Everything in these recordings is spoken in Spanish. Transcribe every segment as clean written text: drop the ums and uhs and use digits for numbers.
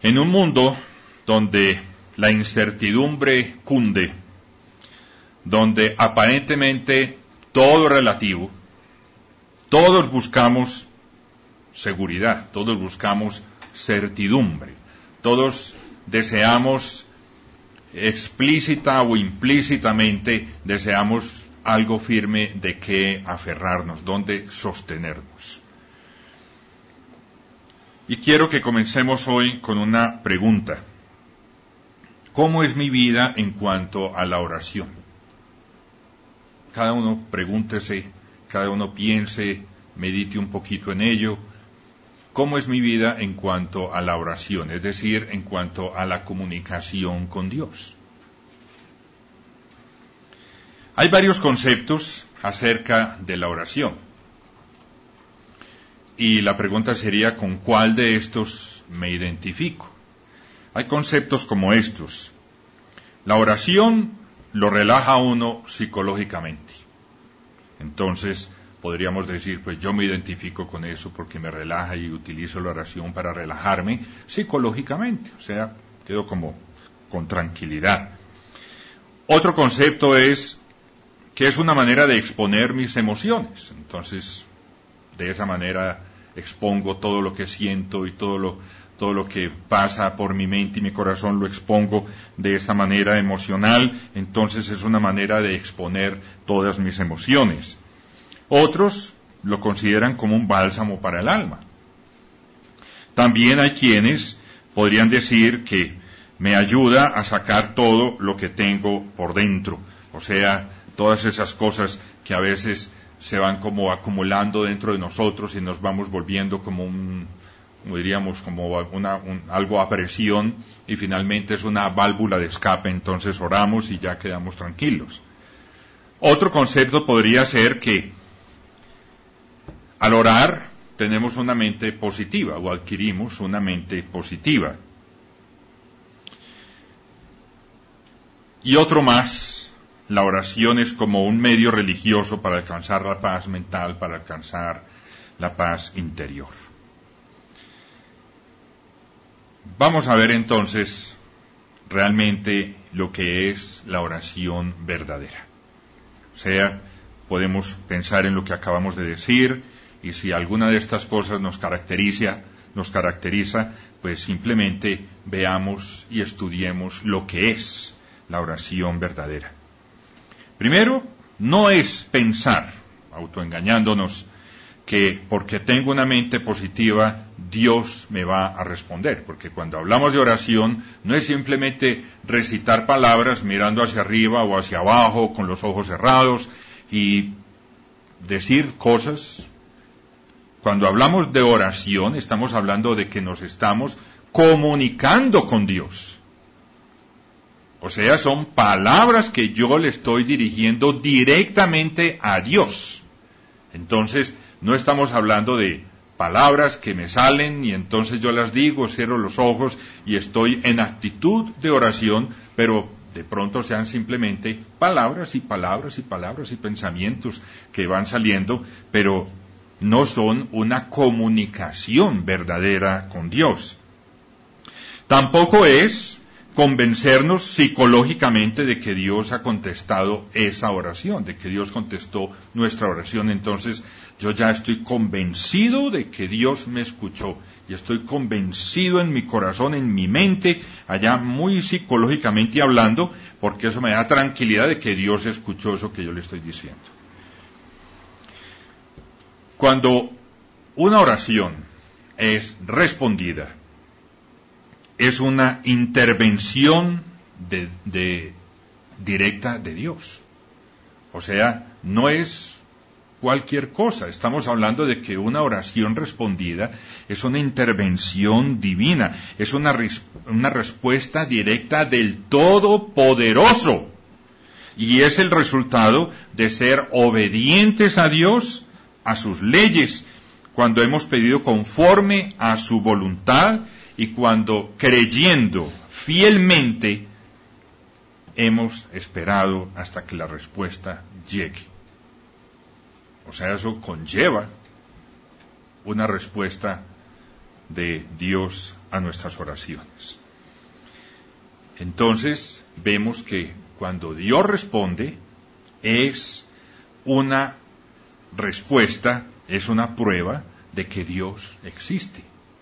En un mundo donde la incertidumbre cunde, donde aparentemente todo es relativo, todos buscamos seguridad, todos buscamos certidumbre, todos deseamos explícita o implícitamente deseamos algo firme de qué aferrarnos, donde sostenernos. Y quiero que comencemos hoy con una pregunta. ¿Cómo es mi vida en cuanto a la oración? Cada uno pregúntese, cada uno piense, medite un poquito en ello. ¿Cómo es mi vida en cuanto a la oración? Es decir, en cuanto a la comunicación con Dios. Hay varios conceptos acerca de la oración. Y la pregunta sería, ¿con cuál de estos me identifico? Hay conceptos como estos. La oración lo relaja a uno psicológicamente. Entonces, podríamos decir, pues yo me identifico con eso porque me relaja y utilizo la oración para relajarme psicológicamente. O sea, quedo como con tranquilidad. Otro concepto es que es una manera de exponer mis emociones. Entonces, de esa manera expongo todo lo que siento y todo lo que pasa por mi mente y mi corazón lo expongo de esta manera emocional. Entonces es una manera de exponer todas mis emociones. Otros lo consideran como un bálsamo para el alma. También hay quienes podrían decir que me ayuda a sacar todo lo que tengo por dentro. O sea, todas esas cosas que a veces se van como acumulando dentro de nosotros y nos vamos volviendo como algo a presión y finalmente es una válvula de escape, entonces oramos y ya quedamos tranquilos. Otro concepto podría ser que al orar tenemos una mente positiva o adquirimos una mente positiva. Y otro más, la oración es como un medio religioso para alcanzar la paz mental, para alcanzar la paz interior. Vamos a ver entonces realmente lo que es la oración verdadera. O sea, podemos pensar en lo que acabamos de decir y si alguna de estas cosas nos caracteriza, pues simplemente veamos y estudiemos lo que es la oración verdadera. Primero, no es pensar, autoengañándonos, que porque tengo una mente positiva, Dios me va a responder. Porque cuando hablamos de oración, no es simplemente recitar palabras mirando hacia arriba o hacia abajo, con los ojos cerrados, y decir cosas. Cuando hablamos de oración, estamos hablando de que nos estamos comunicando con Dios. O sea, son palabras que yo le estoy dirigiendo directamente a Dios. Entonces, no estamos hablando de palabras que me salen y entonces yo las digo, cierro los ojos y estoy en actitud de oración, pero de pronto sean simplemente palabras y palabras y palabras y pensamientos que van saliendo, pero no son una comunicación verdadera con Dios. Tampoco es convencernos psicológicamente de que Dios ha contestado esa oración, de que Dios contestó nuestra oración. Entonces, yo ya estoy convencido de que Dios me escuchó, y estoy convencido en mi corazón, en mi mente, allá muy psicológicamente hablando, porque eso me da tranquilidad de que Dios escuchó eso que yo le estoy diciendo. Cuando una oración es respondida, es una intervención directa de Dios. O sea, no es cualquier cosa. Estamos hablando de que una oración respondida es una intervención divina, es una respuesta directa del Todopoderoso. Y es el resultado de ser obedientes a Dios, a sus leyes, cuando hemos pedido conforme a su voluntad, y cuando, creyendo fielmente, hemos esperado hasta que la respuesta llegue. O sea, eso conlleva una respuesta de Dios a nuestras oraciones. Entonces, vemos que cuando Dios responde, es una respuesta, es una prueba de que Dios existe.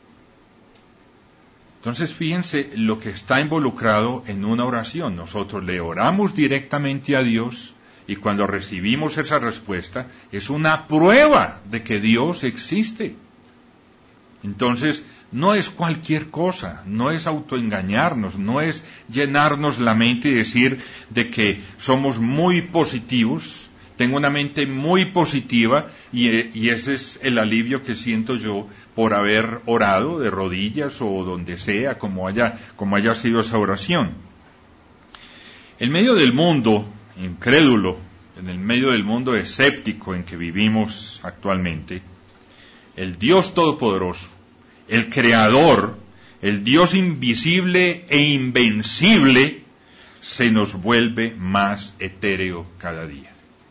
Entonces, fíjense lo que está involucrado en una oración. Nosotros le oramos directamente a Dios y cuando recibimos esa respuesta, es una prueba de que Dios existe. Entonces, no es cualquier cosa, no es autoengañarnos, no es llenarnos la mente y decir de que somos muy positivos, tengo una mente muy positiva y ese es el alivio que siento yo por haber orado de rodillas o donde sea, como haya sido esa oración. En medio del mundo incrédulo, en el medio del mundo escéptico en que vivimos actualmente, el Dios Todopoderoso, el Creador, el Dios invisible e invencible, se nos vuelve más etéreo cada día.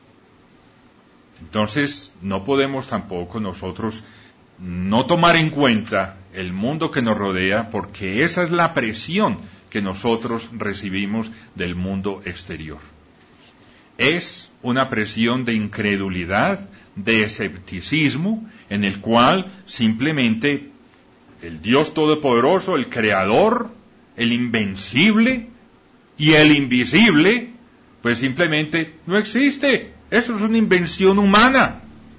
Entonces, no podemos tampoco nosotros no tomar en cuenta el mundo que nos rodea, porque esa es la presión que nosotros recibimos del mundo exterior. Es una presión de incredulidad, de escepticismo, en el cual simplemente el Dios Todopoderoso, el Creador, el Invencible y el Invisible, pues simplemente no existe. Eso es una invención humana.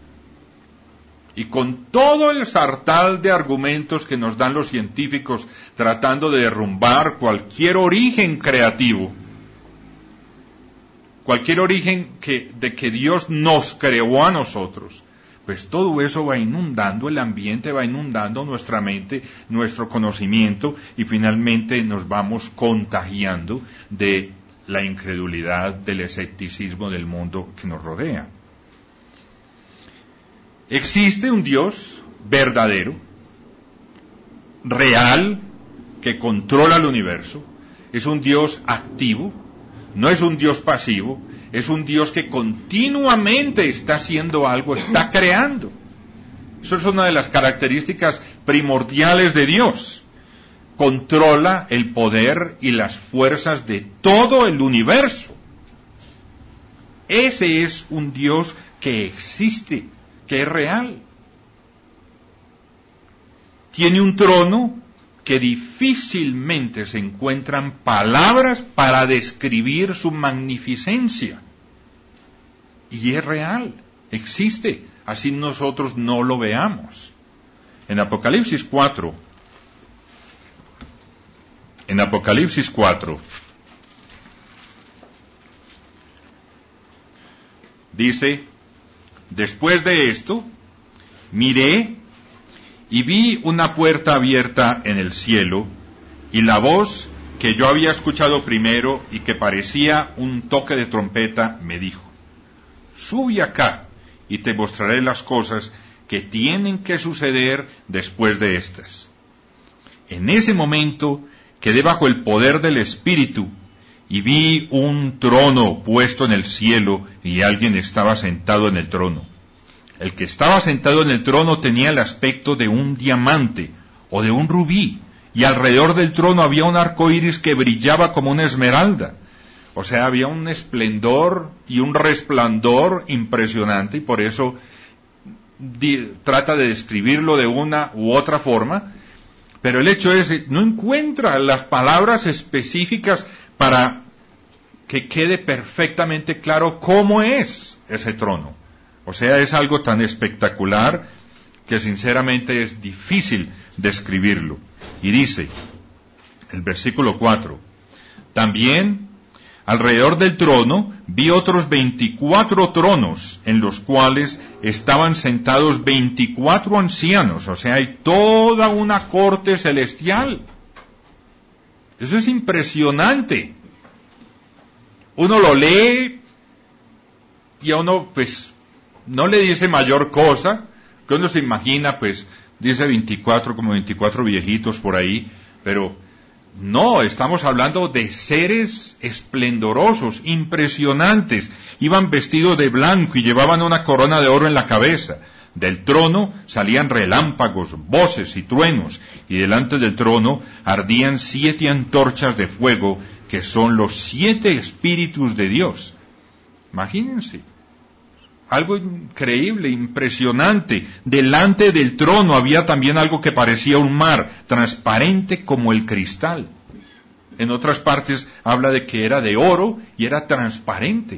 Y con todo el sartal de argumentos que nos dan los científicos tratando de derrumbar cualquier origen creativo, cualquier origen de que Dios nos creó a nosotros, pues todo eso va inundando el ambiente, va inundando nuestra mente, nuestro conocimiento, y finalmente nos vamos contagiando de la incredulidad, del escepticismo del mundo que nos rodea. Existe un Dios verdadero, real, que controla el universo. Es un Dios activo, no es un Dios pasivo, es un Dios que continuamente está haciendo algo, está creando. Eso es una de las características primordiales de Dios. Controla el poder y las fuerzas de todo el universo. Ese es un Dios que existe, que es real. Tiene un trono que difícilmente se encuentran palabras para describir su magnificencia. Y es real, existe, así nosotros no lo veamos. En Apocalipsis 4, dice: después de esto, miré y vi una puerta abierta en el cielo, y la voz que yo había escuchado primero y que parecía un toque de trompeta me dijo: sube acá y te mostraré las cosas que tienen que suceder después de estas. En ese momento quedé bajo el poder del Espíritu y vi un trono puesto en el cielo y alguien estaba sentado en el trono. El que estaba sentado en el trono tenía el aspecto de un diamante o de un rubí, y alrededor del trono había un arco iris que brillaba como una esmeralda. O sea, había un esplendor y un resplandor impresionante, y por eso trata de describirlo de una u otra forma. Pero el hecho es, no encuentra las palabras específicas para que quede perfectamente claro cómo es ese trono. O sea, es algo tan espectacular que sinceramente es difícil describirlo. Y dice, el versículo 4, también alrededor del trono vi otros 24 tronos, en los cuales estaban sentados 24 ancianos. O sea, hay toda una corte celestial. Eso es impresionante. Uno lo lee y a uno, pues, no le dice mayor cosa, que uno se imagina, pues, dice 24, como 24 viejitos por ahí, pero no, estamos hablando de seres esplendorosos, impresionantes. Iban vestidos de blanco y llevaban una corona de oro en la cabeza. Del trono salían relámpagos, voces y truenos, y delante del trono ardían 7 antorchas de fuego, que son los 7 espíritus de Dios. Imagínense, algo increíble, impresionante. Delante del trono había también algo que parecía un mar, transparente como el cristal. En otras partes habla de que era de oro y era transparente.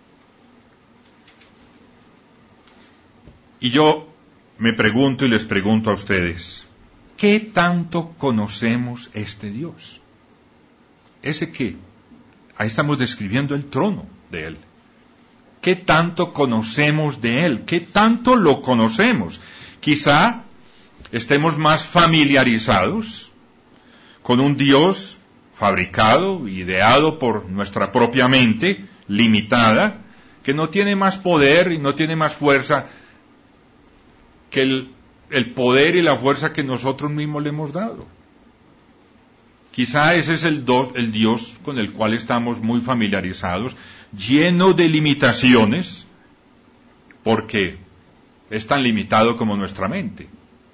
Y yo me pregunto y les pregunto a ustedes, ¿qué tanto conocemos este Dios? ¿Ese qué? Ahí estamos describiendo el trono de Él. ¿Qué tanto conocemos de Él? ¿Qué tanto lo conocemos? Quizá estemos más familiarizados con un Dios fabricado, ideado por nuestra propia mente, limitada, que no tiene más poder y no tiene más fuerza que el poder y la fuerza que nosotros mismos le hemos dado. Quizá ese es el Dios con el cual estamos muy familiarizados, lleno de limitaciones, porque es tan limitado como nuestra mente.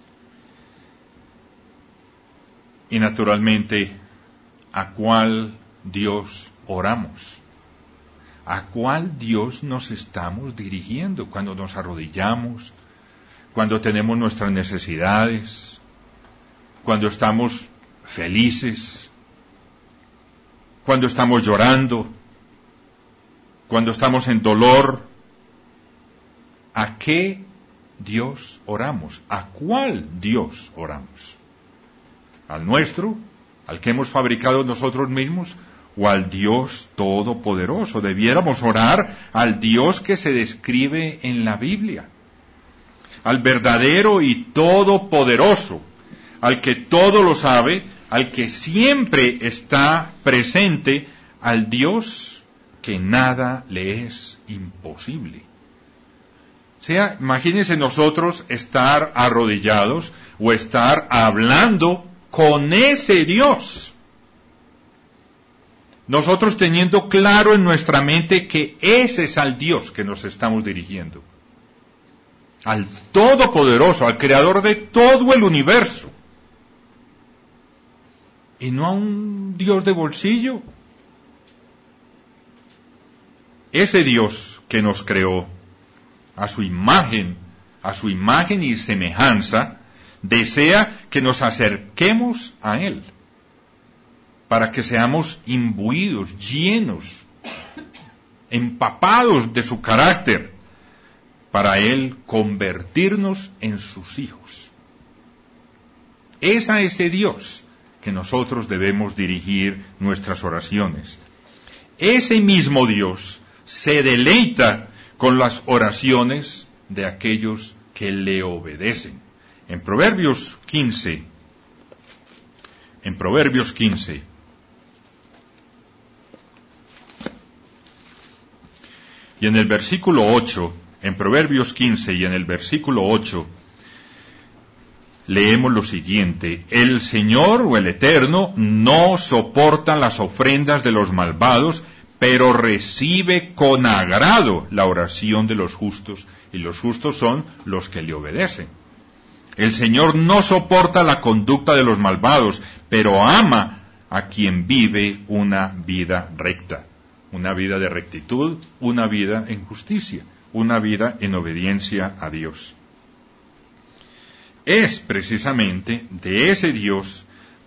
Y naturalmente, ¿a cuál Dios oramos? ¿A cuál Dios nos estamos dirigiendo cuando nos arrodillamos, cuando tenemos nuestras necesidades, cuando estamos felices, cuando estamos llorando, cuando estamos en dolor? ¿A qué Dios oramos? ¿A cuál Dios oramos? ¿Al nuestro? ¿Al que hemos fabricado nosotros mismos? ¿O al Dios Todopoderoso? Debiéramos orar al Dios que se describe en la Biblia, al verdadero y todopoderoso, al que todo lo sabe, al que siempre está presente, al Dios que nada le es imposible. O sea, imagínense nosotros estar arrodillados o estar hablando con ese Dios. Nosotros teniendo claro en nuestra mente que ese es al Dios que nos estamos dirigiendo. Al Todopoderoso, al Creador de todo el universo. Y no a un Dios de bolsillo. Ese Dios que nos creó a su imagen y semejanza, desea que nos acerquemos a Él, para que seamos imbuidos, llenos, empapados de su carácter, para Él convertirnos en sus hijos. Es a ese Dios que nosotros debemos dirigir nuestras oraciones. Ese mismo Dios se deleita con las oraciones de aquellos que le obedecen. En Proverbios 15, y en el versículo 8, en Proverbios 15 y en el versículo 8, leemos lo siguiente: el Señor o el Eterno no soporta las ofrendas de los malvados, pero recibe con agrado la oración de los justos, y los justos son los que le obedecen. El Señor no soporta la conducta de los malvados, pero ama a quien vive una vida recta, una vida de rectitud, una vida en justicia, una vida en obediencia a Dios. Es precisamente de ese Dios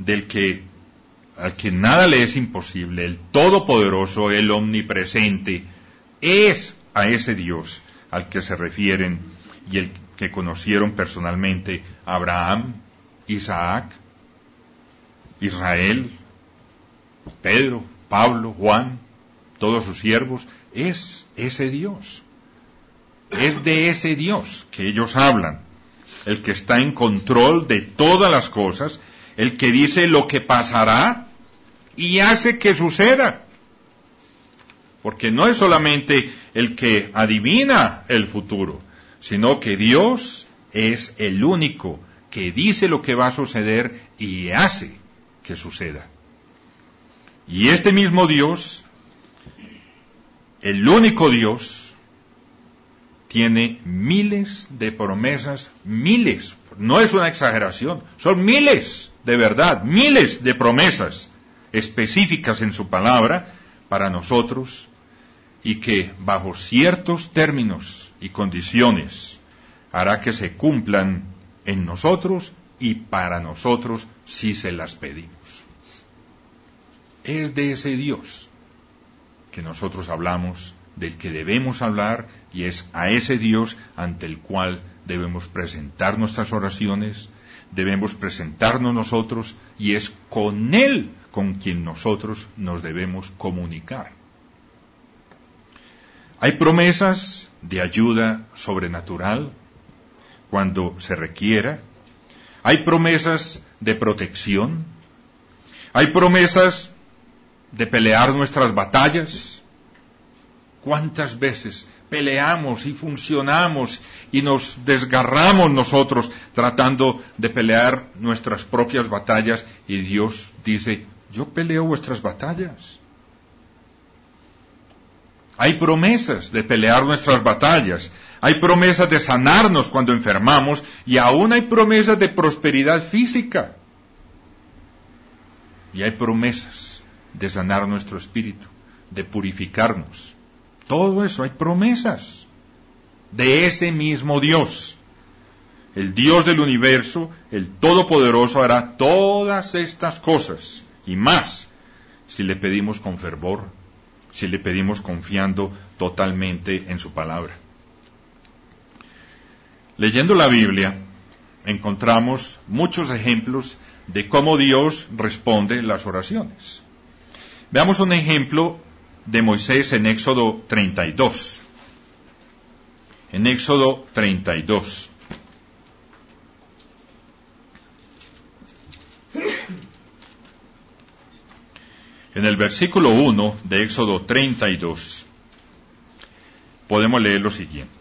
al que nada le es imposible, el Todopoderoso, el Omnipresente, es a ese Dios al que se refieren y el que conocieron personalmente Abraham, Isaac, Israel, Pedro, Pablo, Juan, todos sus siervos. Es ese Dios. Es de ese Dios que ellos hablan, el que está en control de todas las cosas, el que dice lo que pasará y hace que suceda. Porque no es solamente el que adivina el futuro, sino que Dios es el único que dice lo que va a suceder y hace que suceda. Y este mismo Dios, el único Dios, tiene miles de promesas, miles, no es una exageración, son miles, de verdad, miles de promesas específicas en su palabra para nosotros, y que bajo ciertos términos y condiciones hará que se cumplan en nosotros y para nosotros si se las pedimos. Es de ese Dios que nosotros hablamos, del que debemos hablar, y es a ese Dios ante el cual debemos presentar nuestras oraciones, debemos presentarnos nosotros, y es con Él con quien nosotros nos debemos comunicar. Hay promesas de ayuda sobrenatural cuando se requiera, hay promesas de protección, hay promesas de pelear nuestras batallas. ¿Cuántas veces peleamos y funcionamos y nos desgarramos nosotros tratando de pelear nuestras propias batallas, y Dios dice, yo peleo vuestras batallas? Hay promesas de pelear nuestras batallas, hay promesas de sanarnos cuando enfermamos, y aún hay promesas de prosperidad física. Y hay promesas de sanar nuestro espíritu, de purificarnos. Todo eso, hay promesas de ese mismo Dios. El Dios del universo, el Todopoderoso, hará todas estas cosas y más si le pedimos con fervor, si le pedimos confiando totalmente en su palabra. Leyendo la Biblia, encontramos muchos ejemplos de cómo Dios responde las oraciones. Veamos un ejemplo de Moisés en Éxodo 32. En Éxodo 32. En el versículo 1 de Éxodo 32, podemos leer lo siguiente.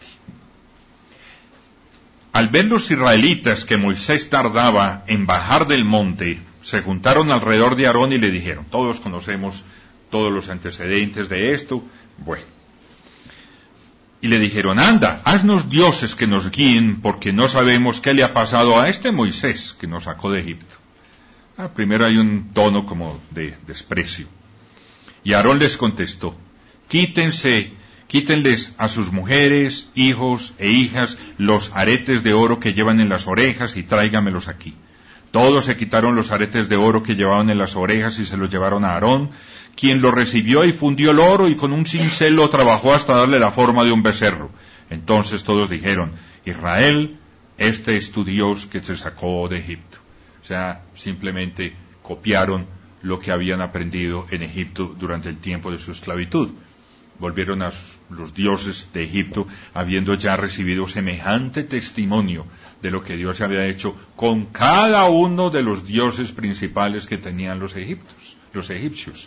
Al ver los israelitas que Moisés tardaba en bajar del monte, se juntaron alrededor de Aarón y le dijeron, todos conocemos todos los antecedentes de esto, bueno. Y le dijeron, anda, haznos dioses que nos guíen, porque no sabemos qué le ha pasado a este Moisés que nos sacó de Egipto. Primero hay un tono como de desprecio. Y Aarón les contestó, quítenles a sus mujeres, hijos e hijas los aretes de oro que llevan en las orejas y tráigamelos aquí. Todos se quitaron los aretes de oro que llevaban en las orejas y se los llevaron a Aarón, quien lo recibió y fundió el oro y con un cincel lo trabajó hasta darle la forma de un becerro. Entonces todos dijeron, Israel, este es tu Dios que te sacó de Egipto. O sea, simplemente copiaron lo que habían aprendido en Egipto durante el tiempo de su esclavitud. Volvieron a los dioses de Egipto, habiendo ya recibido semejante testimonio de lo que Dios había hecho con cada uno de los dioses principales que tenían los egipcios.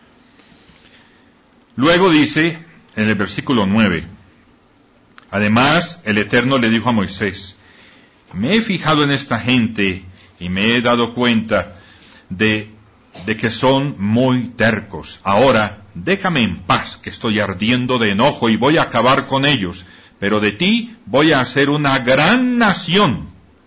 Luego dice, en el versículo 9, además el Eterno le dijo a Moisés, me he fijado en esta gente y me he dado cuenta de que son muy tercos. Ahora, déjame en paz, que estoy ardiendo de enojo y voy a acabar con ellos, pero de ti voy a hacer una gran nación.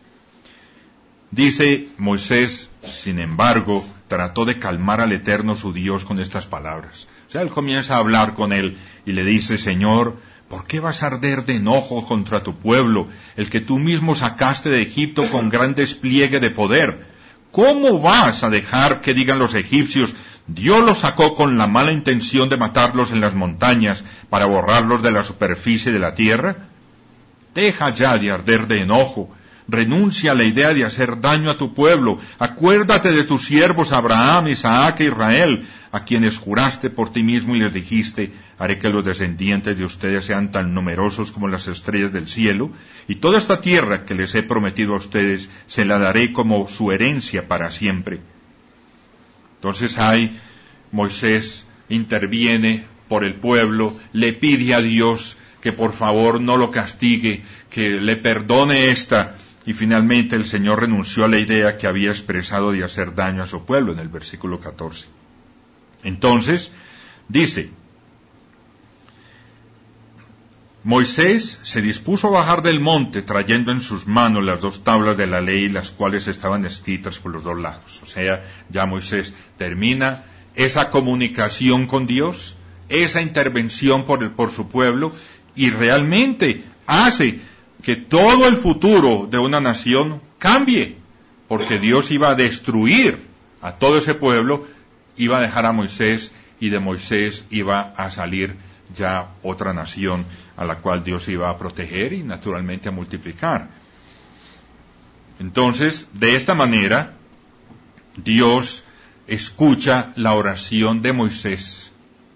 Dice Moisés, sin embargo, trató de calmar al Eterno su Dios con estas palabras. O sea, él comienza a hablar con él y le dice, Señor, ¿por qué vas a arder de enojo contra tu pueblo, el que tú mismo sacaste de Egipto con gran despliegue de poder? ¿Cómo vas a dejar que digan los egipcios, Dios los sacó con la mala intención de matarlos en las montañas para borrarlos de la superficie de la tierra? Deja ya de arder de enojo. Renuncia a la idea de hacer daño a tu pueblo. Acuérdate de tus siervos Abraham, Isaac e Israel, a quienes juraste por ti mismo y les dijiste, haré que los descendientes de ustedes sean tan numerosos como las estrellas del cielo, y toda esta tierra que les he prometido a ustedes se la daré como su herencia para siempre. Entonces Moisés interviene por el pueblo, le pide a Dios que por favor no lo castigue, que le perdone y finalmente el Señor renunció a la idea que había expresado de hacer daño a su pueblo en el versículo 14. Entonces, dice, Moisés se dispuso a bajar del monte trayendo en sus manos las 2 tablas de la ley, las cuales estaban escritas por los 2 lados. O sea, ya Moisés termina esa comunicación con Dios, esa intervención por su pueblo, y realmente hace que todo el futuro de una nación cambie, porque Dios iba a destruir a todo ese pueblo, iba a dejar a Moisés, y de Moisés iba a salir ya otra nación a la cual Dios iba a proteger y naturalmente a multiplicar. Entonces, de esta manera, Dios escucha la oración de Moisés,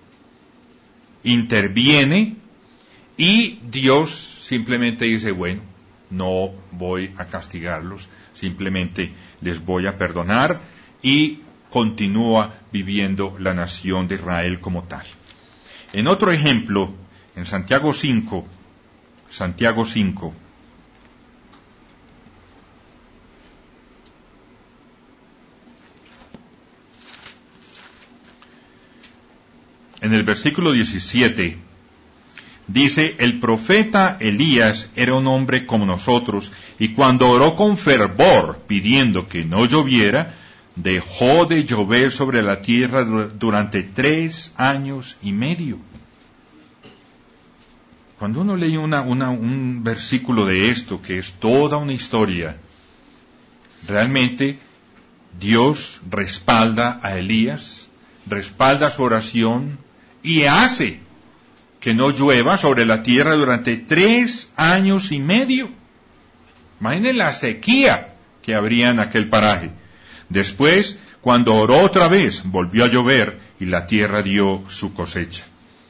interviene, y Dios simplemente dice, bueno, no voy a castigarlos, simplemente les voy a perdonar, y continúa viviendo la nación de Israel como tal. En otro ejemplo, en Santiago 5, en el versículo 17, dice, el profeta Elías era un hombre como nosotros, y cuando oró con fervor, pidiendo que no lloviera, dejó de llover sobre la tierra durante 3 años y medio. Cuando uno lee un versículo de esto, que es toda una historia, realmente Dios respalda a Elías, respalda su oración, y hace que no llueva sobre la tierra durante 3 años y medio. Imaginen la sequía que habría en aquel paraje. Después, cuando oró otra vez, volvió a llover y la tierra dio su cosecha.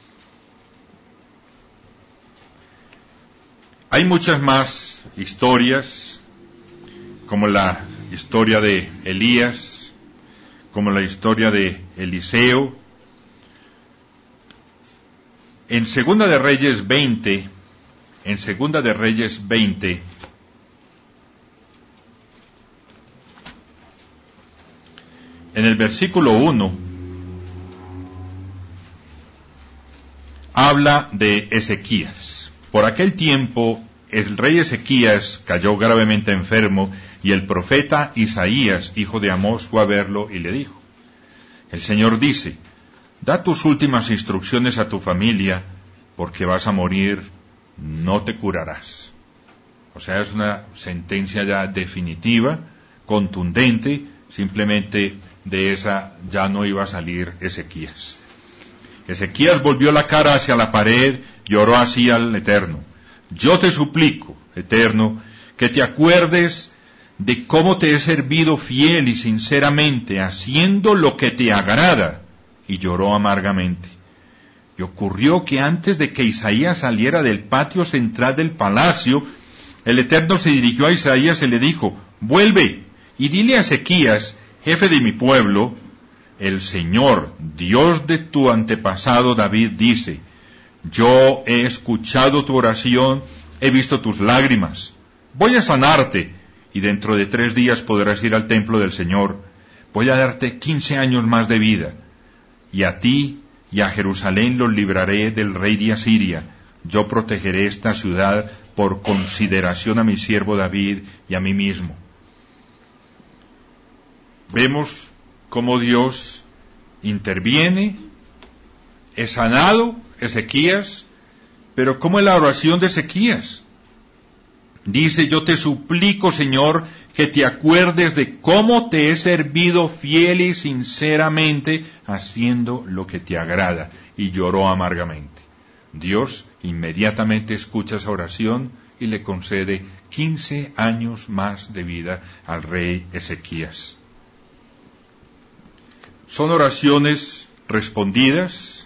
Hay muchas más historias, como la historia de Elías, como la historia de Eliseo. En Segunda de Reyes 20, en el versículo 1, habla de Ezequías. Por aquel tiempo, el rey Ezequías cayó gravemente enfermo, y el profeta Isaías, hijo de Amós, fue a verlo y le dijo, el Señor dice, da tus últimas instrucciones a tu familia, porque vas a morir, no te curarás. O sea, es una sentencia ya definitiva, contundente, simplemente de esa ya no iba a salir Ezequías. Ezequías volvió la cara hacia la pared y oró así al Eterno. Yo te suplico, Eterno, que te acuerdes de cómo te he servido fiel y sinceramente, haciendo lo que te agrada. Y lloró amargamente. Y ocurrió que antes de que Isaías saliera del patio central del palacio, el Eterno se dirigió a Isaías y le dijo, vuelve y dile a Ezequías, jefe de mi pueblo, el Señor, Dios de tu antepasado David, dice, yo he escuchado tu oración, he visto tus lágrimas, voy a sanarte, y dentro de 3 días podrás ir al templo del Señor, voy a darte 15 años más de vida, y a ti y a Jerusalén los libraré del rey de Asiria, yo protegeré esta ciudad por consideración a mi siervo David y a mí mismo. Vemos cómo Dios interviene, es sanado Ezequías, pero ¿cómo es la oración de Ezequías? Dice, yo te suplico, Señor, que te acuerdes de cómo te he servido fiel y sinceramente, haciendo lo que te agrada. Y lloró amargamente. Dios inmediatamente escucha esa oración y le concede 15 años más de vida al rey Ezequías. Son oraciones respondidas,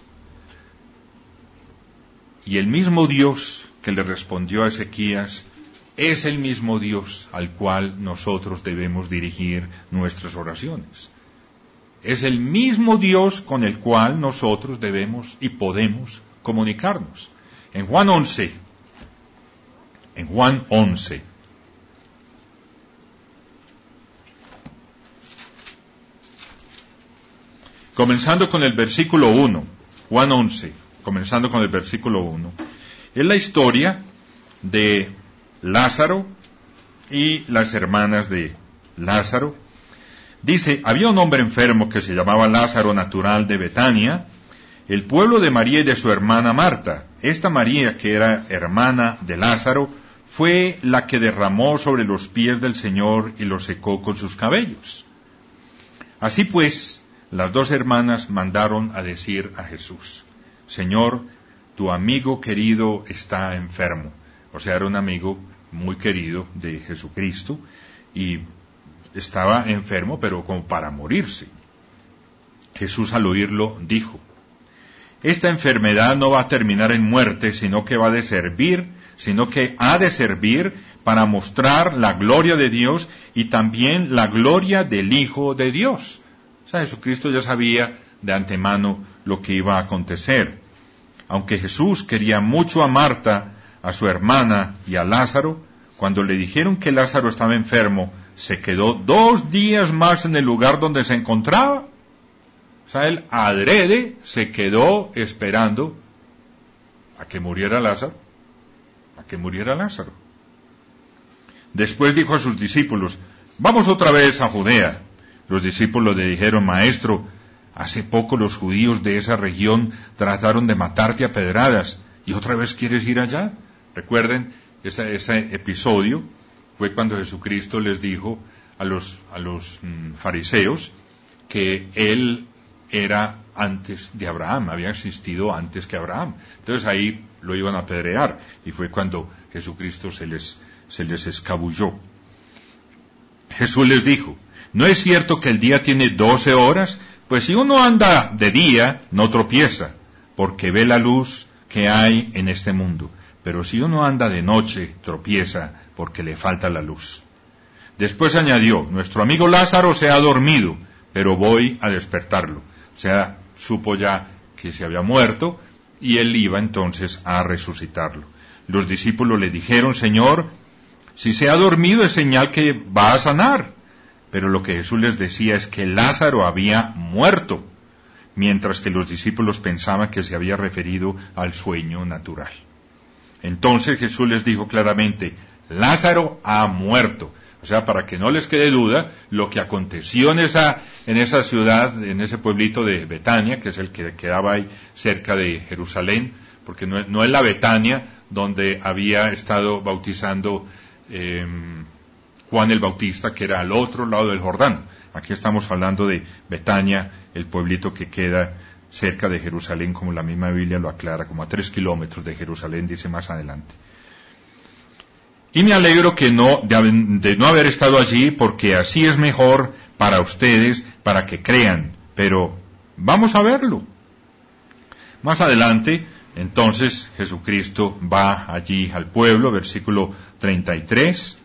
y el mismo Dios que le respondió a Ezequías es el mismo Dios al cual nosotros debemos dirigir nuestras oraciones. Es el mismo Dios con el cual nosotros debemos y podemos comunicarnos. En Juan 11, comenzando con el versículo 1, Juan 11, comenzando con el versículo 1, Es la historia de Lázaro y las hermanas de Lázaro. Dice, había un hombre enfermo que se llamaba Lázaro, natural de Betania, el pueblo de María y de su hermana Marta. Esta María, que era hermana de Lázaro, fue la que derramó sobre los pies del Señor y los secó con sus cabellos. Así pues, las dos hermanas mandaron a decir a Jesús, Señor, tu amigo querido está enfermo. O sea, era un amigo muy querido de Jesucristo y estaba enfermo, pero como para morirse. Jesús al oírlo dijo, esta enfermedad no va a terminar en muerte, sino que ha de servir para mostrar la gloria de Dios y también la gloria del Hijo de Dios. O sea, Jesucristo ya sabía de antemano lo que iba a acontecer. Aunque Jesús quería mucho a Marta, a su hermana y a Lázaro, cuando le dijeron que Lázaro estaba enfermo, se quedó 2 días más en el lugar donde se encontraba. O sea, él adrede se quedó esperando a que muriera Lázaro. Después dijo a sus discípulos, vamos otra vez a Judea. Los discípulos le dijeron, Maestro, hace poco los judíos de esa región trataron de matarte a pedradas, ¿y otra vez quieres ir allá? Recuerden, ese episodio fue cuando Jesucristo les dijo a los fariseos que él era antes de Abraham, había existido antes que Abraham. Entonces ahí lo iban a apedrear, y fue cuando Jesucristo se les escabulló. Jesús les dijo, ¿no es cierto que el día tiene 12 horas? Pues si uno anda de día, no tropieza, porque ve la luz que hay en este mundo. Pero si uno anda de noche, tropieza, porque le falta la luz. Después añadió, nuestro amigo Lázaro se ha dormido, pero voy a despertarlo. O sea, supo ya que se había muerto, y él iba entonces a resucitarlo. Los discípulos le dijeron, Señor, si se ha dormido es señal que va a sanar. Pero lo que Jesús les decía es que Lázaro había muerto, mientras que los discípulos pensaban que se había referido al sueño natural. Entonces Jesús les dijo claramente, Lázaro ha muerto. O sea, para que no les quede duda, lo que aconteció en esa ciudad, en ese pueblito de Betania, que es el que quedaba ahí cerca de Jerusalén, porque no es la Betania donde había estado bautizando Juan el Bautista, que era al otro lado del Jordán. Aquí estamos hablando de Betania, el pueblito que queda cerca de Jerusalén, como la misma Biblia lo aclara, como a 3 kilómetros de Jerusalén, dice más adelante. Y me alegro de no haber estado allí, porque así es mejor para ustedes, para que crean. Pero vamos a verlo. Más adelante, entonces, Jesucristo va allí al pueblo, versículo 33.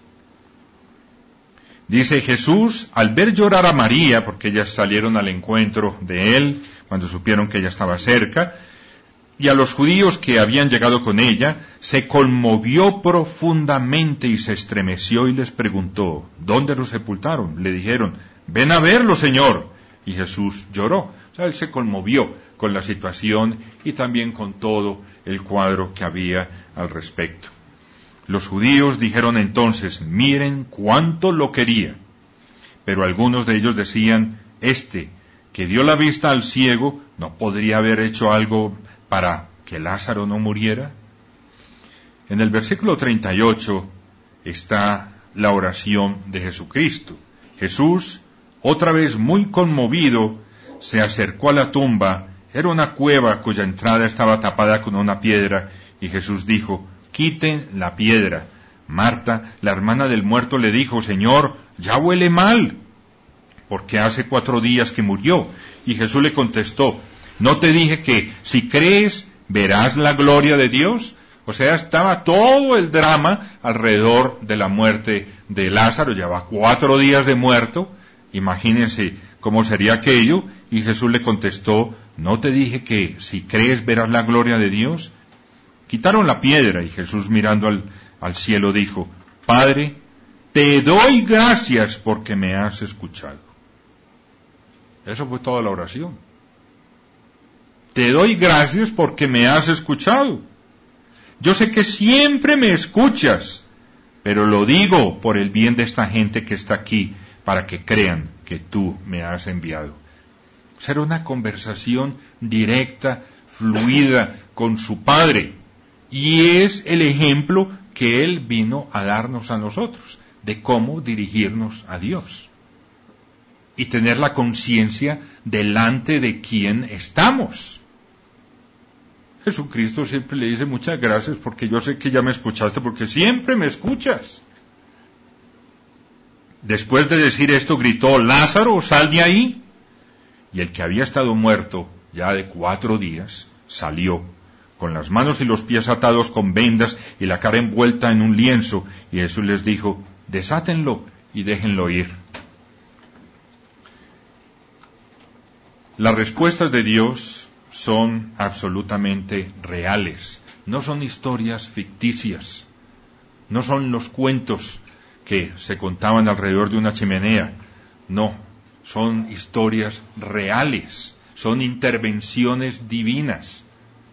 Dice Jesús, al ver llorar a María, porque ellas salieron al encuentro de él, cuando supieron que ella estaba cerca, y a los judíos que habían llegado con ella, se conmovió profundamente y se estremeció y les preguntó, ¿dónde lo sepultaron? Le dijeron, ven a verlo, Señor. Y Jesús lloró. O sea, él se conmovió con la situación y también con todo el cuadro que había al respecto. Los judíos dijeron entonces, miren cuánto lo quería. Pero algunos de ellos decían, que dio la vista al ciego, ¿no podría haber hecho algo para que Lázaro no muriera? En el versículo 38 está la oración de Jesucristo. Jesús, otra vez muy conmovido, se acercó a la tumba. Era una cueva cuya entrada estaba tapada con una piedra, y Jesús dijo, quiten la piedra. Marta, la hermana del muerto, le dijo, Señor, ya huele mal, porque hace 4 días que murió. Y Jesús le contestó, ¿no te dije que si crees verás la gloria de Dios? O sea, estaba todo el drama alrededor de la muerte de Lázaro. Llevaba 4 días de muerto. Imagínense cómo sería aquello. Y Jesús le contestó, ¿no te dije que si crees verás la gloria de Dios? Quitaron la piedra y Jesús, mirando al cielo, dijo, Padre, te doy gracias porque me has escuchado. Eso fue toda la oración. Te doy gracias porque me has escuchado. Yo sé que siempre me escuchas, pero lo digo por el bien de esta gente que está aquí, para que crean que tú me has enviado. Será una conversación directa, fluida con su Padre. Y es el ejemplo que Él vino a darnos a nosotros, de cómo dirigirnos a Dios. Y tener la conciencia delante de quién estamos. Jesucristo siempre le dice muchas gracias porque yo sé que ya me escuchaste, porque siempre me escuchas. Después de decir esto, gritó: Lázaro, sal de ahí. Y el que había estado muerto ya de 4 días, salió, con las manos y los pies atados con vendas y la cara envuelta en un lienzo. Y Jesús les dijo: desátenlo y déjenlo ir. Las respuestas de Dios son absolutamente reales, no son historias ficticias, no son los cuentos que se contaban alrededor de una chimenea, no, son historias reales, son intervenciones divinas.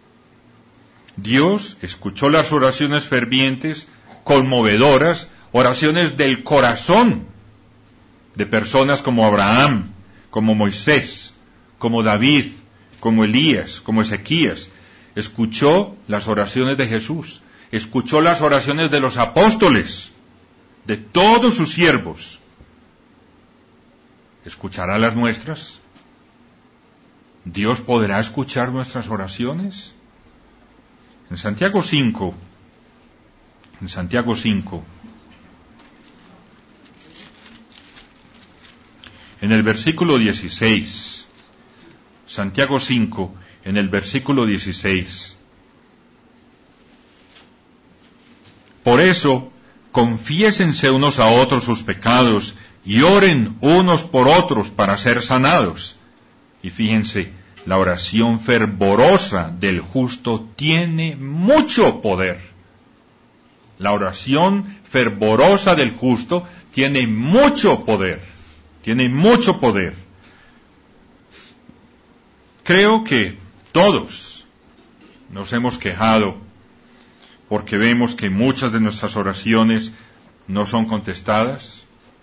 Dios escuchó las oraciones fervientes, conmovedoras, oraciones del corazón de personas como Abraham, como Moisés, como David, como Elías, como Ezequías. Escuchó las oraciones de Jesús, escuchó las oraciones de los apóstoles, de todos sus siervos. ¿Escuchará las nuestras? ¿Dios podrá escuchar nuestras oraciones? En Santiago 5, en el versículo 16, Santiago 5, en el versículo 16. Por eso, confiésense unos a otros sus pecados y oren unos por otros para ser sanados. Y fíjense, la oración fervorosa del justo tiene mucho poder. La oración fervorosa del justo tiene mucho poder. Tiene mucho poder. Creo que todos nos hemos quejado porque vemos que muchas de nuestras oraciones no son contestadas.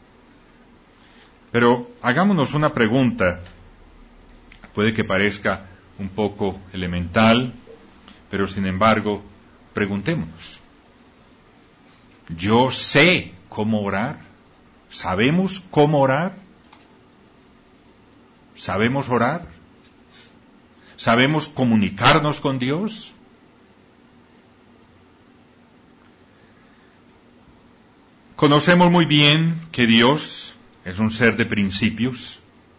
Pero hagámonos una pregunta, puede que parezca un poco elemental, pero sin embargo, preguntémonos. ¿Yo sé cómo orar? ¿Sabemos cómo orar? ¿Sabemos orar? ¿Sabemos comunicarnos con Dios? Conocemos muy bien que Dios es un ser de principios.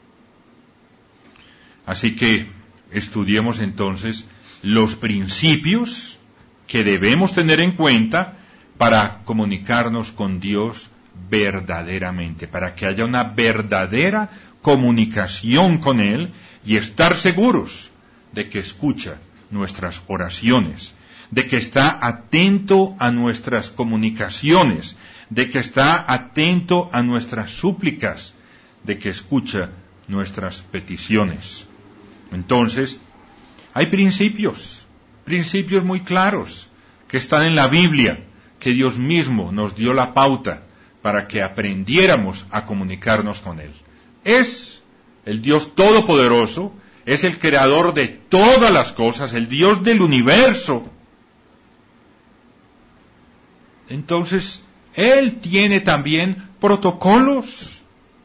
Así que estudiemos entonces los principios que debemos tener en cuenta para comunicarnos con Dios verdaderamente, para que haya una verdadera comunicación con Él y estar seguros de que escucha nuestras oraciones, de que está atento a nuestras comunicaciones, de que está atento a nuestras súplicas, de que escucha nuestras peticiones. Entonces, hay principios muy claros que están en la Biblia, que Dios mismo nos dio la pauta para que aprendiéramos a comunicarnos con Él. Es el Dios Todopoderoso, es el creador de todas las cosas, el Dios del universo. Entonces, Él tiene también protocolos.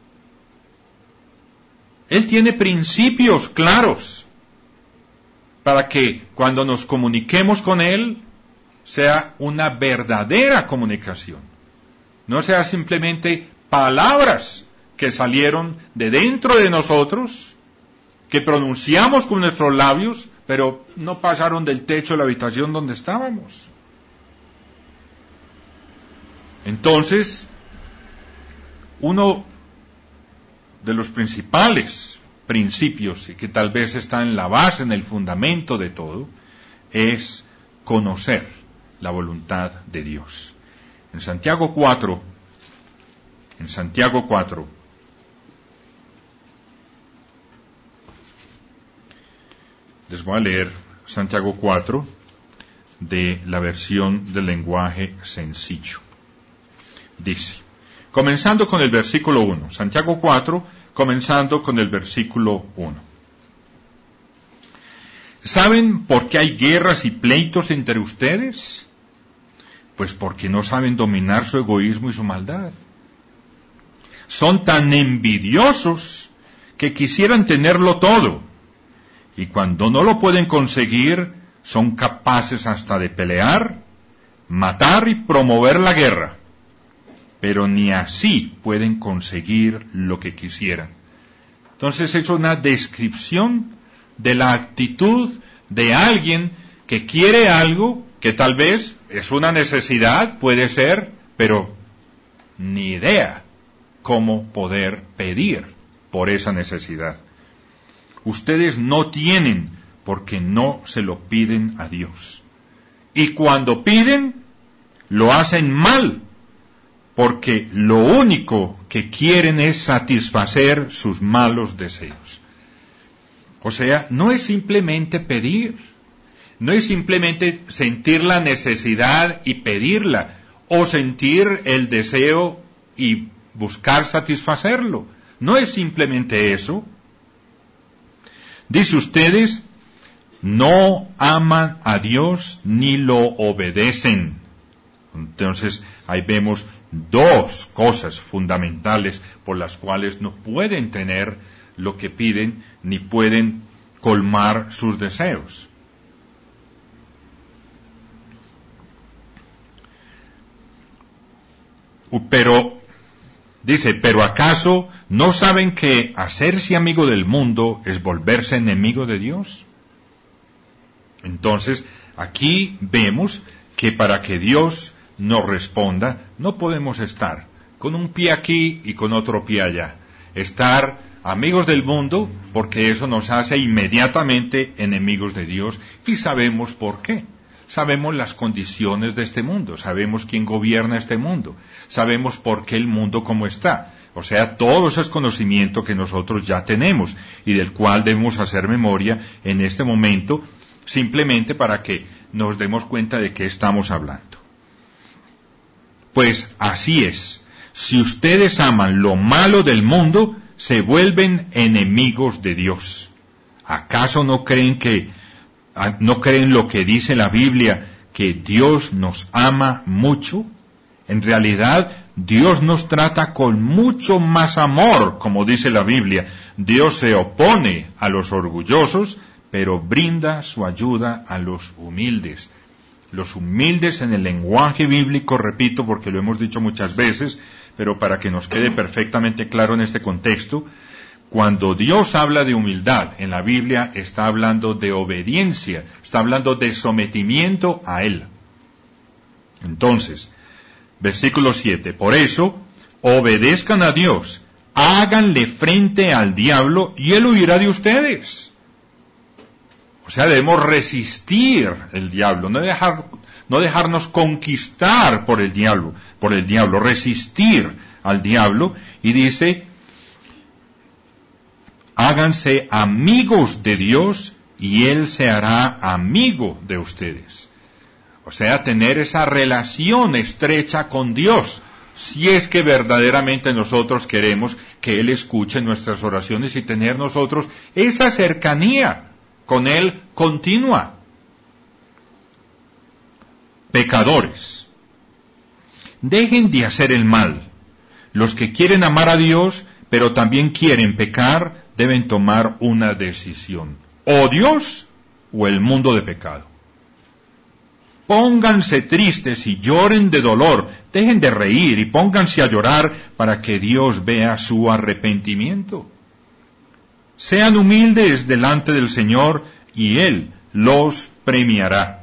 Él tiene principios claros para que cuando nos comuniquemos con Él sea una verdadera comunicación. No sea simplemente palabras que salieron de dentro de nosotros, que pronunciamos con nuestros labios, pero no pasaron del techo de la habitación donde estábamos. Entonces, uno de los principales principios, y que tal vez está en la base, en el fundamento de todo, es conocer la voluntad de Dios. En Santiago 4, les voy a leer Santiago 4, de la versión del lenguaje sencillo. Dice, comenzando con el versículo 1, Santiago 4, comenzando con el versículo 1. ¿Saben por qué hay guerras y pleitos entre ustedes? Pues porque no saben dominar su egoísmo y su maldad. Son tan envidiosos que quisieran tenerlo todo, y cuando no lo pueden conseguir, son capaces hasta de pelear, matar y promover la guerra, pero ni así pueden conseguir lo que quisieran. Entonces es una descripción de la actitud de alguien que quiere algo que tal vez es una necesidad, puede ser, pero ni idea cómo poder pedir por esa necesidad. Ustedes no tienen porque no se lo piden a Dios. Y cuando piden, lo hacen mal, porque lo único que quieren es satisfacer sus malos deseos. O sea, no es simplemente pedir, no es simplemente sentir la necesidad y pedirla, o sentir el deseo y buscar satisfacerlo. No es simplemente eso. Dice, ustedes no aman a Dios ni lo obedecen. Entonces, ahí vemos dos cosas fundamentales por las cuales no pueden tener lo que piden ni pueden colmar sus deseos. Pero, dice, ¿pero acaso no saben que hacerse amigo del mundo es volverse enemigo de Dios? Entonces, aquí vemos que para que Dios nos responda, no podemos estar con un pie aquí y con otro pie allá. Estar amigos del mundo, porque eso nos hace inmediatamente enemigos de Dios, y sabemos por qué. Sabemos las condiciones de este mundo, sabemos quién gobierna este mundo, sabemos por qué el mundo como está. O sea, todo ese conocimiento que nosotros ya tenemos y del cual debemos hacer memoria en este momento, simplemente para que nos demos cuenta de qué estamos hablando. Pues así es, si ustedes aman lo malo del mundo, se vuelven enemigos de Dios. ¿Acaso no creen lo que dice la Biblia, que Dios nos ama mucho? En realidad, Dios nos trata con mucho más amor, como dice la Biblia. Dios se opone a los orgullosos, pero brinda su ayuda a los humildes. Los humildes en el lenguaje bíblico, repito, porque lo hemos dicho muchas veces, pero para que nos quede perfectamente claro en este contexto, cuando Dios habla de humildad en la Biblia, está hablando de obediencia, está hablando de sometimiento a Él. Entonces, versículo 7, por eso, obedezcan a Dios, háganle frente al diablo y Él huirá de ustedes. O sea, debemos resistir el diablo, no dejarnos conquistar por el diablo, resistir al diablo, y dice, háganse amigos de Dios y Él se hará amigo de ustedes. O sea, tener esa relación estrecha con Dios, si es que verdaderamente nosotros queremos que Él escuche nuestras oraciones y tener nosotros esa cercanía con Él continua. Pecadores, dejen de hacer el mal. Los que quieren amar a Dios, pero también quieren pecar, deben tomar una decisión. O Dios o el mundo de pecado. Pónganse tristes y lloren de dolor. Dejen de reír y pónganse a llorar para que Dios vea su arrepentimiento. Sean humildes delante del Señor y Él los premiará.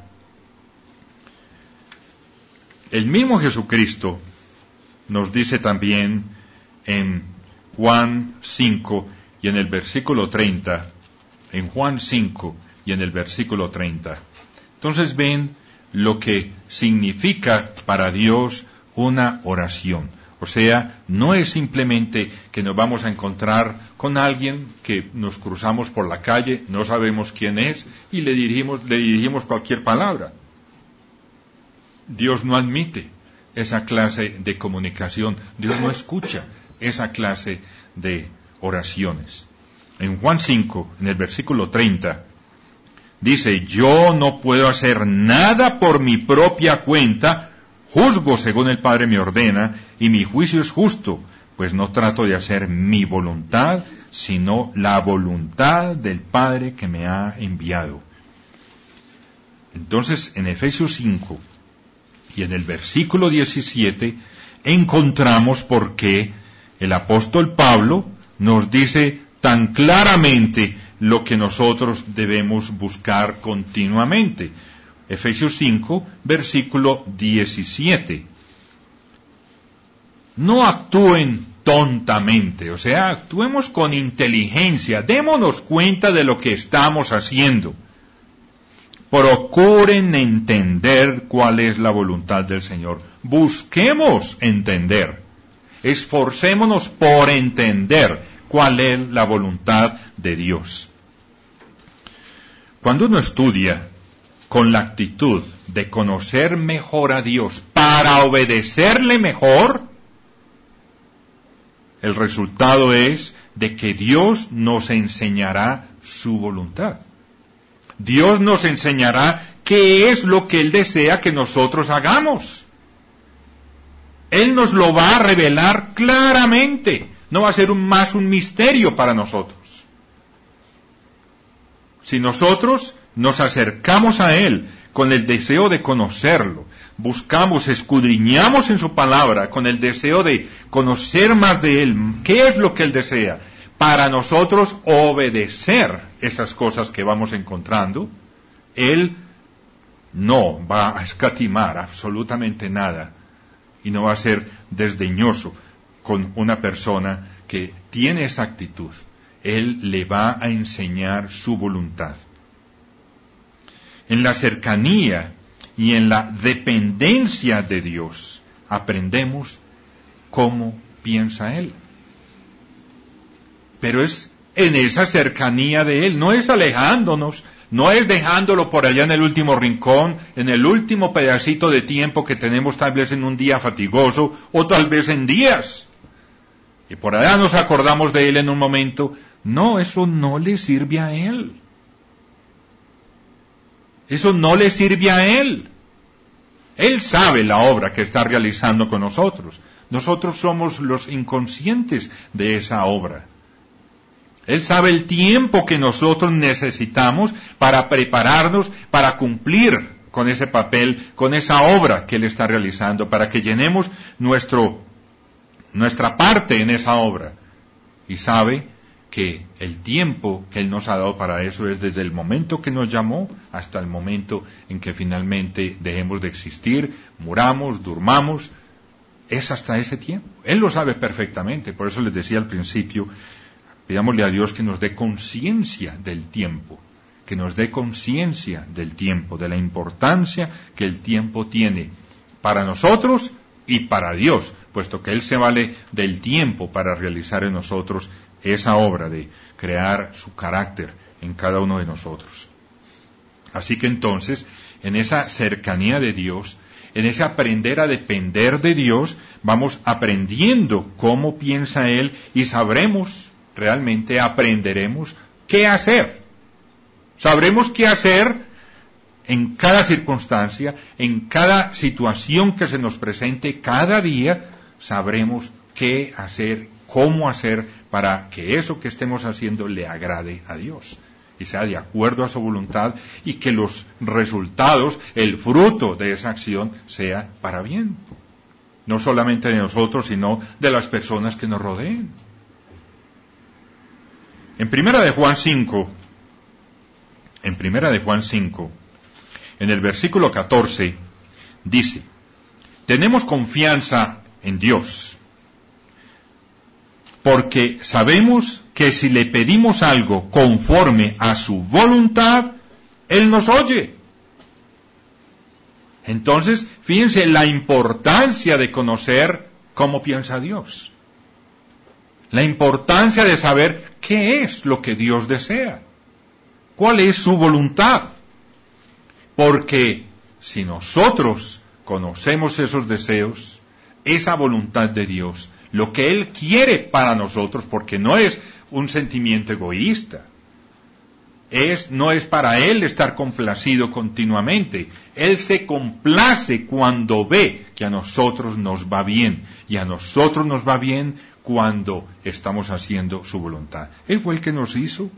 El mismo Jesucristo nos dice también en Juan 5 y en el versículo 30, en Juan 5 y en el versículo 30. Entonces ven lo que significa para Dios una oración. O sea, no es simplemente que nos vamos a encontrar con alguien que nos cruzamos por la calle, no sabemos quién es y le dirigimos cualquier palabra. Dios no admite esa clase de comunicación. Dios no escucha esa clase de oraciones. En Juan 5, en el versículo 30, dice: yo no puedo hacer nada por mi propia cuenta, juzgo según el Padre me ordena, y mi juicio es justo, pues no trato de hacer mi voluntad, sino la voluntad del Padre que me ha enviado. Entonces, en Efesios 5 y en el versículo 17, encontramos por qué el apóstol Pablo nos dice tan claramente lo que nosotros debemos buscar continuamente. Efesios 5, versículo 17. No actúen tontamente, o sea, actuemos con inteligencia, démonos cuenta de lo que estamos haciendo. Procuren entender cuál es la voluntad del Señor. Busquemos entender. Esforcémonos por entender cuál es la voluntad de Dios. Cuando uno estudia con la actitud de conocer mejor a Dios para obedecerle mejor, el resultado es de que Dios nos enseñará su voluntad. Dios nos enseñará qué es lo que Él desea que nosotros hagamos. Él nos lo va a revelar claramente. No va a ser más un misterio para nosotros. Si nosotros nos acercamos a Él con el deseo de conocerlo, buscamos, escudriñamos en su palabra con el deseo de conocer más de Él, qué es lo que Él desea, para nosotros obedecer esas cosas que vamos encontrando, Él no va a escatimar absolutamente nada y no va a ser desdeñoso con una persona que tiene esa actitud. Él le va a enseñar su voluntad. En la cercanía y en la dependencia de Dios aprendemos cómo piensa Él. Pero es en esa cercanía de Él, no es alejándonos, no es dejándolo por allá en el último rincón, en el último pedacito de tiempo que tenemos tal vez en un día fatigoso o tal vez en días. Y por allá nos acordamos de Él en un momento. No, eso no le sirve a Él. Eso no le sirve a Él. Él sabe la obra que está realizando con nosotros. Nosotros somos los inconscientes de esa obra. Él sabe el tiempo que nosotros necesitamos para prepararnos, para cumplir con ese papel, con esa obra que Él está realizando, para que llenemos nuestra parte en esa obra. Y sabe que el tiempo que Él nos ha dado para eso es desde el momento que nos llamó hasta el momento en que finalmente dejemos de existir, muramos, durmamos. Es hasta ese tiempo. Él lo sabe perfectamente. Por eso les decía al principio, pidámosle a Dios que nos dé conciencia del tiempo, que nos dé conciencia del tiempo, de la importancia que el tiempo tiene para nosotros y para Dios, puesto que Él se vale del tiempo para realizar en nosotros esa obra de crear su carácter en cada uno de nosotros. Así que entonces, en esa cercanía de Dios, en ese aprender a depender de Dios, vamos aprendiendo cómo piensa Él y sabremos, realmente aprenderemos qué hacer. Sabremos qué hacer en cada circunstancia, en cada situación que se nos presente, cada día sabremos qué hacer, cómo hacer para que eso que estemos haciendo le agrade a Dios y sea de acuerdo a su voluntad y que los resultados, el fruto de esa acción sea para bien. No solamente de nosotros, sino de las personas que nos rodeen. En Primera de Juan 5, en el versículo 14, dice: tenemos confianza en Dios, porque sabemos que si le pedimos algo conforme a su voluntad, Él nos oye. Entonces, fíjense la importancia de conocer cómo piensa Dios. La importancia de saber qué es lo que Dios desea. ¿Cuál es su voluntad? Porque si nosotros conocemos esos deseos, esa voluntad de Dios, lo que Él quiere para nosotros, porque no es un sentimiento egoísta. No es para Él estar complacido continuamente. Él se complace cuando ve que a nosotros nos va bien. Y a nosotros nos va bien cuando estamos haciendo su voluntad. Él fue el que nos hizo.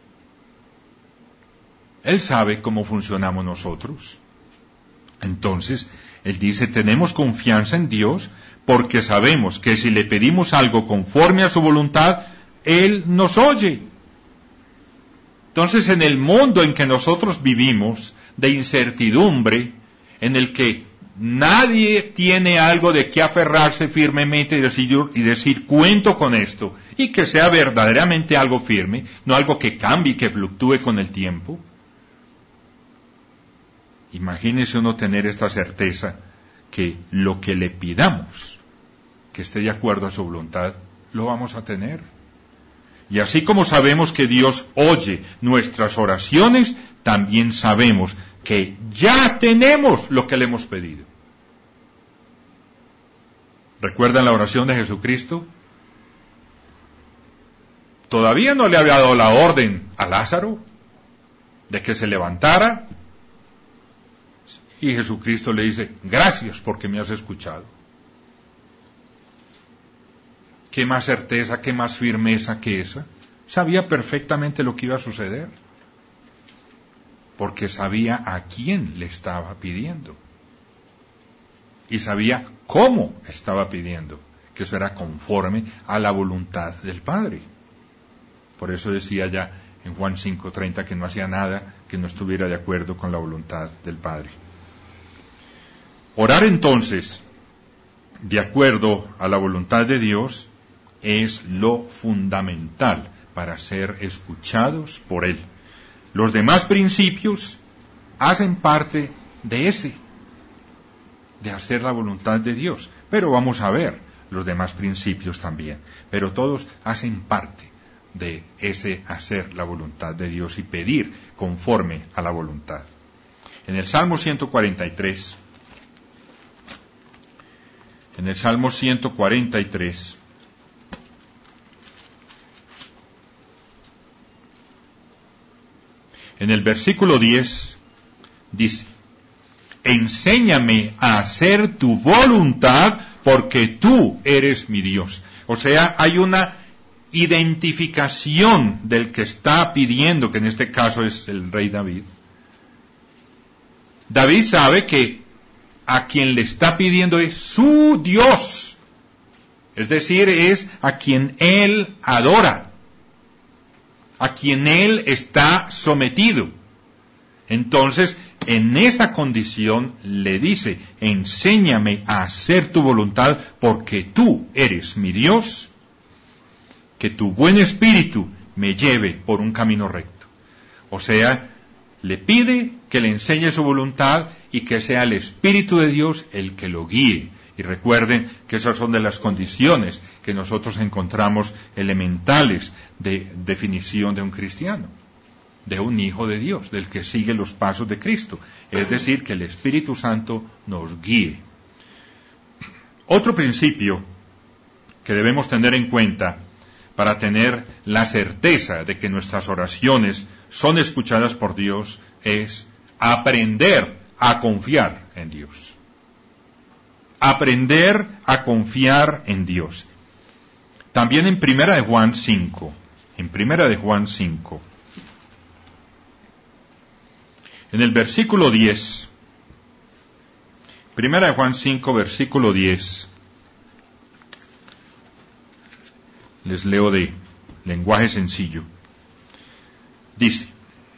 Él sabe cómo funcionamos nosotros. Entonces, Él dice, tenemos confianza en Dios porque sabemos que si le pedimos algo conforme a su voluntad, Él nos oye. Entonces, en el mundo en que nosotros vivimos, de incertidumbre, en el que nadie tiene algo de qué aferrarse firmemente y decir, cuento con esto, y que sea verdaderamente algo firme, no algo que cambie y que fluctúe con el tiempo. Imagínese uno tener esta certeza que lo que le pidamos, que esté de acuerdo a su voluntad, lo vamos a tener. Y así como sabemos que Dios oye nuestras oraciones, también sabemos que ya tenemos lo que le hemos pedido. ¿Recuerdan la oración de Jesucristo? Todavía no le había dado la orden a Lázaro de que se levantara. Y Jesucristo le dice, gracias porque me has escuchado. ¿Qué más certeza, qué más firmeza que esa? Sabía perfectamente lo que iba a suceder. Porque sabía a quién le estaba pidiendo. Y sabía cómo estaba pidiendo. Que eso era conforme a la voluntad del Padre. Por eso decía ya en Juan 5:30 que no hacía nada que no estuviera de acuerdo con la voluntad del Padre. Orar entonces, de acuerdo a la voluntad de Dios, es lo fundamental para ser escuchados por Él. Los demás principios hacen parte de de hacer la voluntad de Dios. Pero vamos a ver los demás principios también. Pero todos hacen parte de ese hacer la voluntad de Dios y pedir conforme a la voluntad. En el Salmo 143, en el versículo 10, dice, enséñame a hacer tu voluntad porque tú eres mi Dios. O sea, hay una identificación del que está pidiendo, que en este caso es el rey David. David sabe que a quien le está pidiendo es su Dios. Es decir, es a quien él adora, a quien él está sometido. Entonces, en esa condición le dice, enséñame a hacer tu voluntad porque tú eres mi Dios, que tu buen espíritu me lleve por un camino recto. O sea, le pide que le enseñe su voluntad y que sea el Espíritu de Dios el que lo guíe. Y recuerden que esas son de las condiciones que nosotros encontramos elementales de definición de un cristiano, de un hijo de Dios, del que sigue los pasos de Cristo. Es decir, que el Espíritu Santo nos guíe. Otro principio que debemos tener en cuenta para tener la certeza de que nuestras oraciones son escuchadas por Dios es aprender a confiar en Dios. Aprender a confiar en Dios. También en Primera de Juan 5, en el versículo 10, Primera de Juan 5, versículo 10, les leo de lenguaje sencillo. Dice,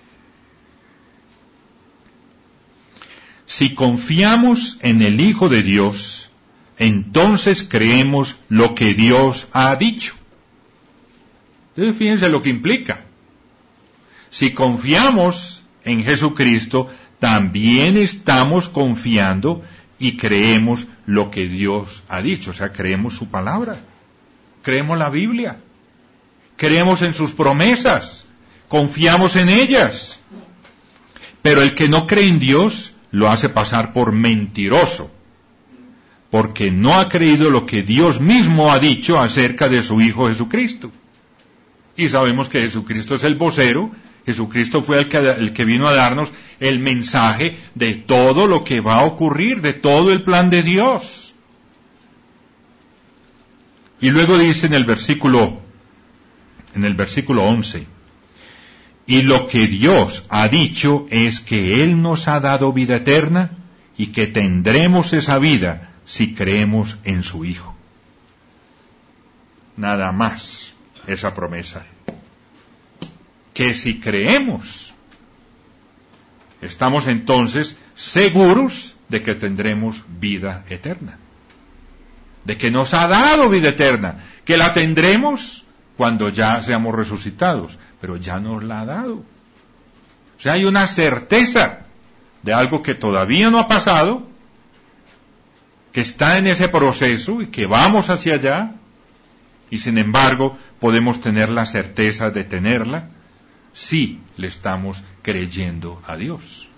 si confiamos en el Hijo de Dios, entonces creemos lo que Dios ha dicho. Entonces fíjense lo que implica. Si confiamos en Jesucristo, también estamos confiando y creemos lo que Dios ha dicho. O sea, creemos su palabra. Creemos la Biblia. Creemos en sus promesas. Confiamos en ellas. Pero el que no cree en Dios lo hace pasar por mentiroso porque no ha creído lo que Dios mismo ha dicho acerca de su Hijo Jesucristo. Y sabemos que Jesucristo es el vocero, Jesucristo fue el que vino a darnos el mensaje de todo lo que va a ocurrir, de todo el plan de Dios. Y luego dice en el versículo 11, y lo que Dios ha dicho es que Él nos ha dado vida eterna y que tendremos esa vida si creemos en su Hijo. Nada más esa promesa. Que si creemos, estamos entonces seguros de que tendremos vida eterna. De que nos ha dado vida eterna, que la tendremos cuando ya seamos resucitados, pero ya nos la ha dado. O sea, hay una certeza de algo que todavía no ha pasado, que está en ese proceso y que vamos hacia allá, y sin embargo podemos tener la certeza de tenerla si le estamos creyendo a Dios.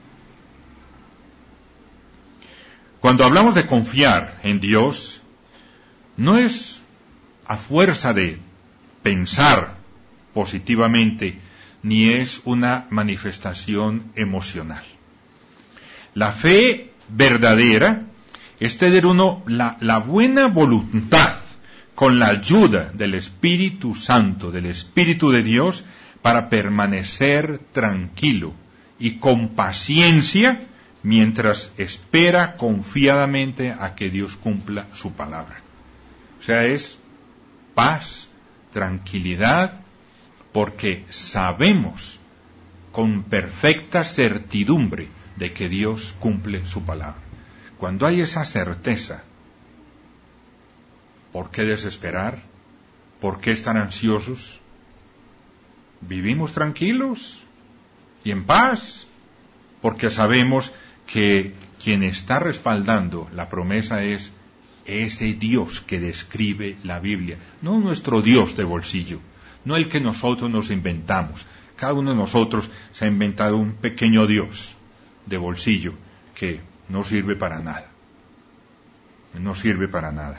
Cuando hablamos de confiar en Dios, no es a fuerza de pensar positivamente, ni es una manifestación emocional. La fe verdadera es tener uno la buena voluntad con la ayuda del Espíritu Santo, del Espíritu de Dios, para permanecer tranquilo y con paciencia mientras espera confiadamente a que Dios cumpla su palabra. O sea, es paz, tranquilidad, porque sabemos con perfecta certidumbre de que Dios cumple su palabra. Cuando hay esa certeza, ¿por qué desesperar? ¿Por qué estar ansiosos? Vivimos tranquilos y en paz, porque sabemos que quien está respaldando la promesa es ese Dios que describe la Biblia, no nuestro Dios de bolsillo, no el que nosotros nos inventamos. Cada uno de nosotros se ha inventado un pequeño Dios de bolsillo que no sirve para nada. No sirve para nada.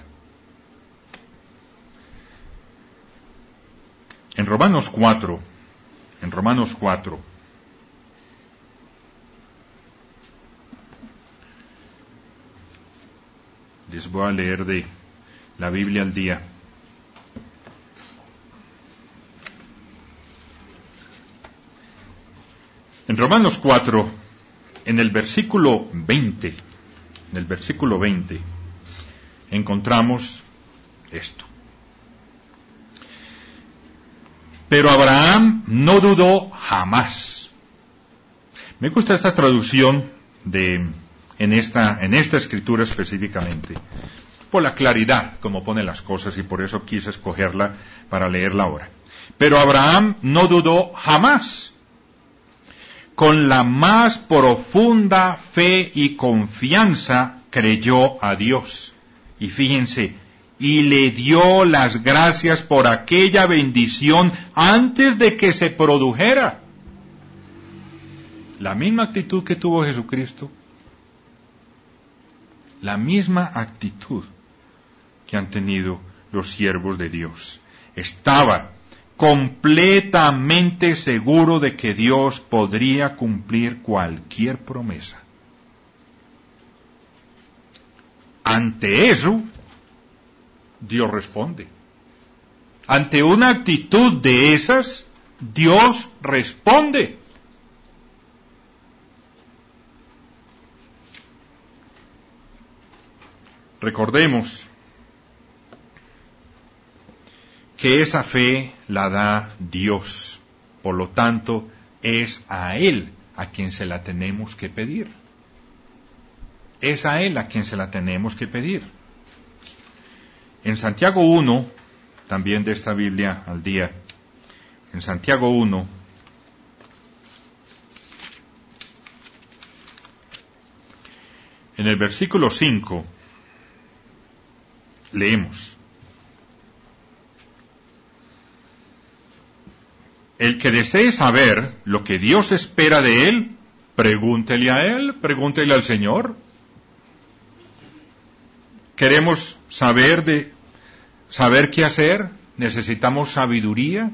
En Romanos 4, les voy a leer de la Biblia al día. En Romanos 4, en el versículo 20, encontramos esto. Pero Abraham no dudó jamás. Me gusta esta traducción en esta escritura específicamente, por la claridad como pone las cosas, y por eso quise escogerla para leerla ahora. Pero Abraham no dudó jamás. Con la más profunda fe y confianza creyó a Dios. Y fíjense, y le dio las gracias por aquella bendición antes de que se produjera. La misma actitud que tuvo Jesucristo, la misma actitud que han tenido los siervos de Dios. Estaba completamente seguro de que Dios podría cumplir cualquier promesa. Ante eso, Dios responde. Ante una actitud de esas, Dios responde. Recordemos que esa fe la da Dios, por lo tanto, es a Él a quien se la tenemos que pedir. Es a Él a quien se la tenemos que pedir. En Santiago 1, también de esta Biblia al día, en Santiago 1, en el versículo 5, leemos: el que desee saber lo que Dios espera de él, pregúntele a él, pregúntele al Señor. queremos saber qué hacer, necesitamos sabiduría.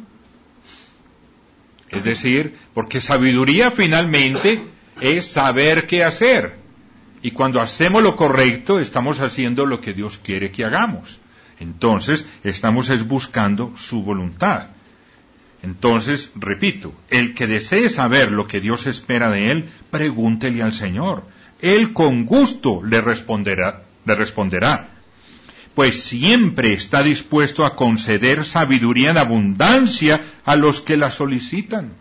Es decir, porque sabiduría finalmente es saber qué hacer. Y cuando hacemos lo correcto, estamos haciendo lo que Dios quiere que hagamos. Entonces, estamos buscando su voluntad. Entonces, repito, el que desee saber lo que Dios espera de él, pregúntele al Señor. Él con gusto le responderá. Pues siempre está dispuesto a conceder sabiduría en abundancia a los que la solicitan.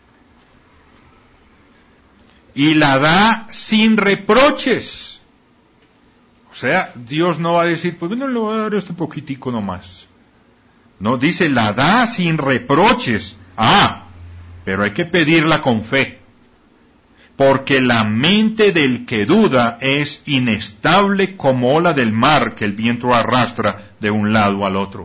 Y la da sin reproches. O sea, Dios no va a decir, pues bueno, le voy a dar este poquitico nomás. No, dice, la da sin reproches. Pero hay que pedirla con fe. Porque la mente del que duda es inestable como ola del mar que el viento arrastra de un lado al otro.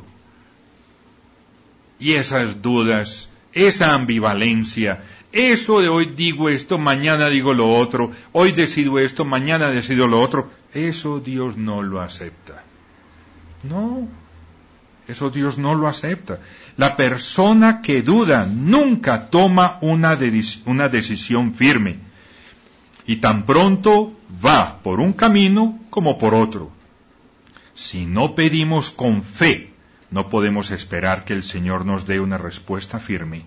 Y esas dudas, esa ambivalencia, eso de hoy digo esto, mañana digo lo otro, hoy decido esto, mañana decido lo otro, eso Dios no lo acepta. No, eso Dios no lo acepta. La persona que duda nunca toma una decisión firme. Y tan pronto va por un camino como por otro. Si no pedimos con fe, no podemos esperar que el Señor nos dé una respuesta firme.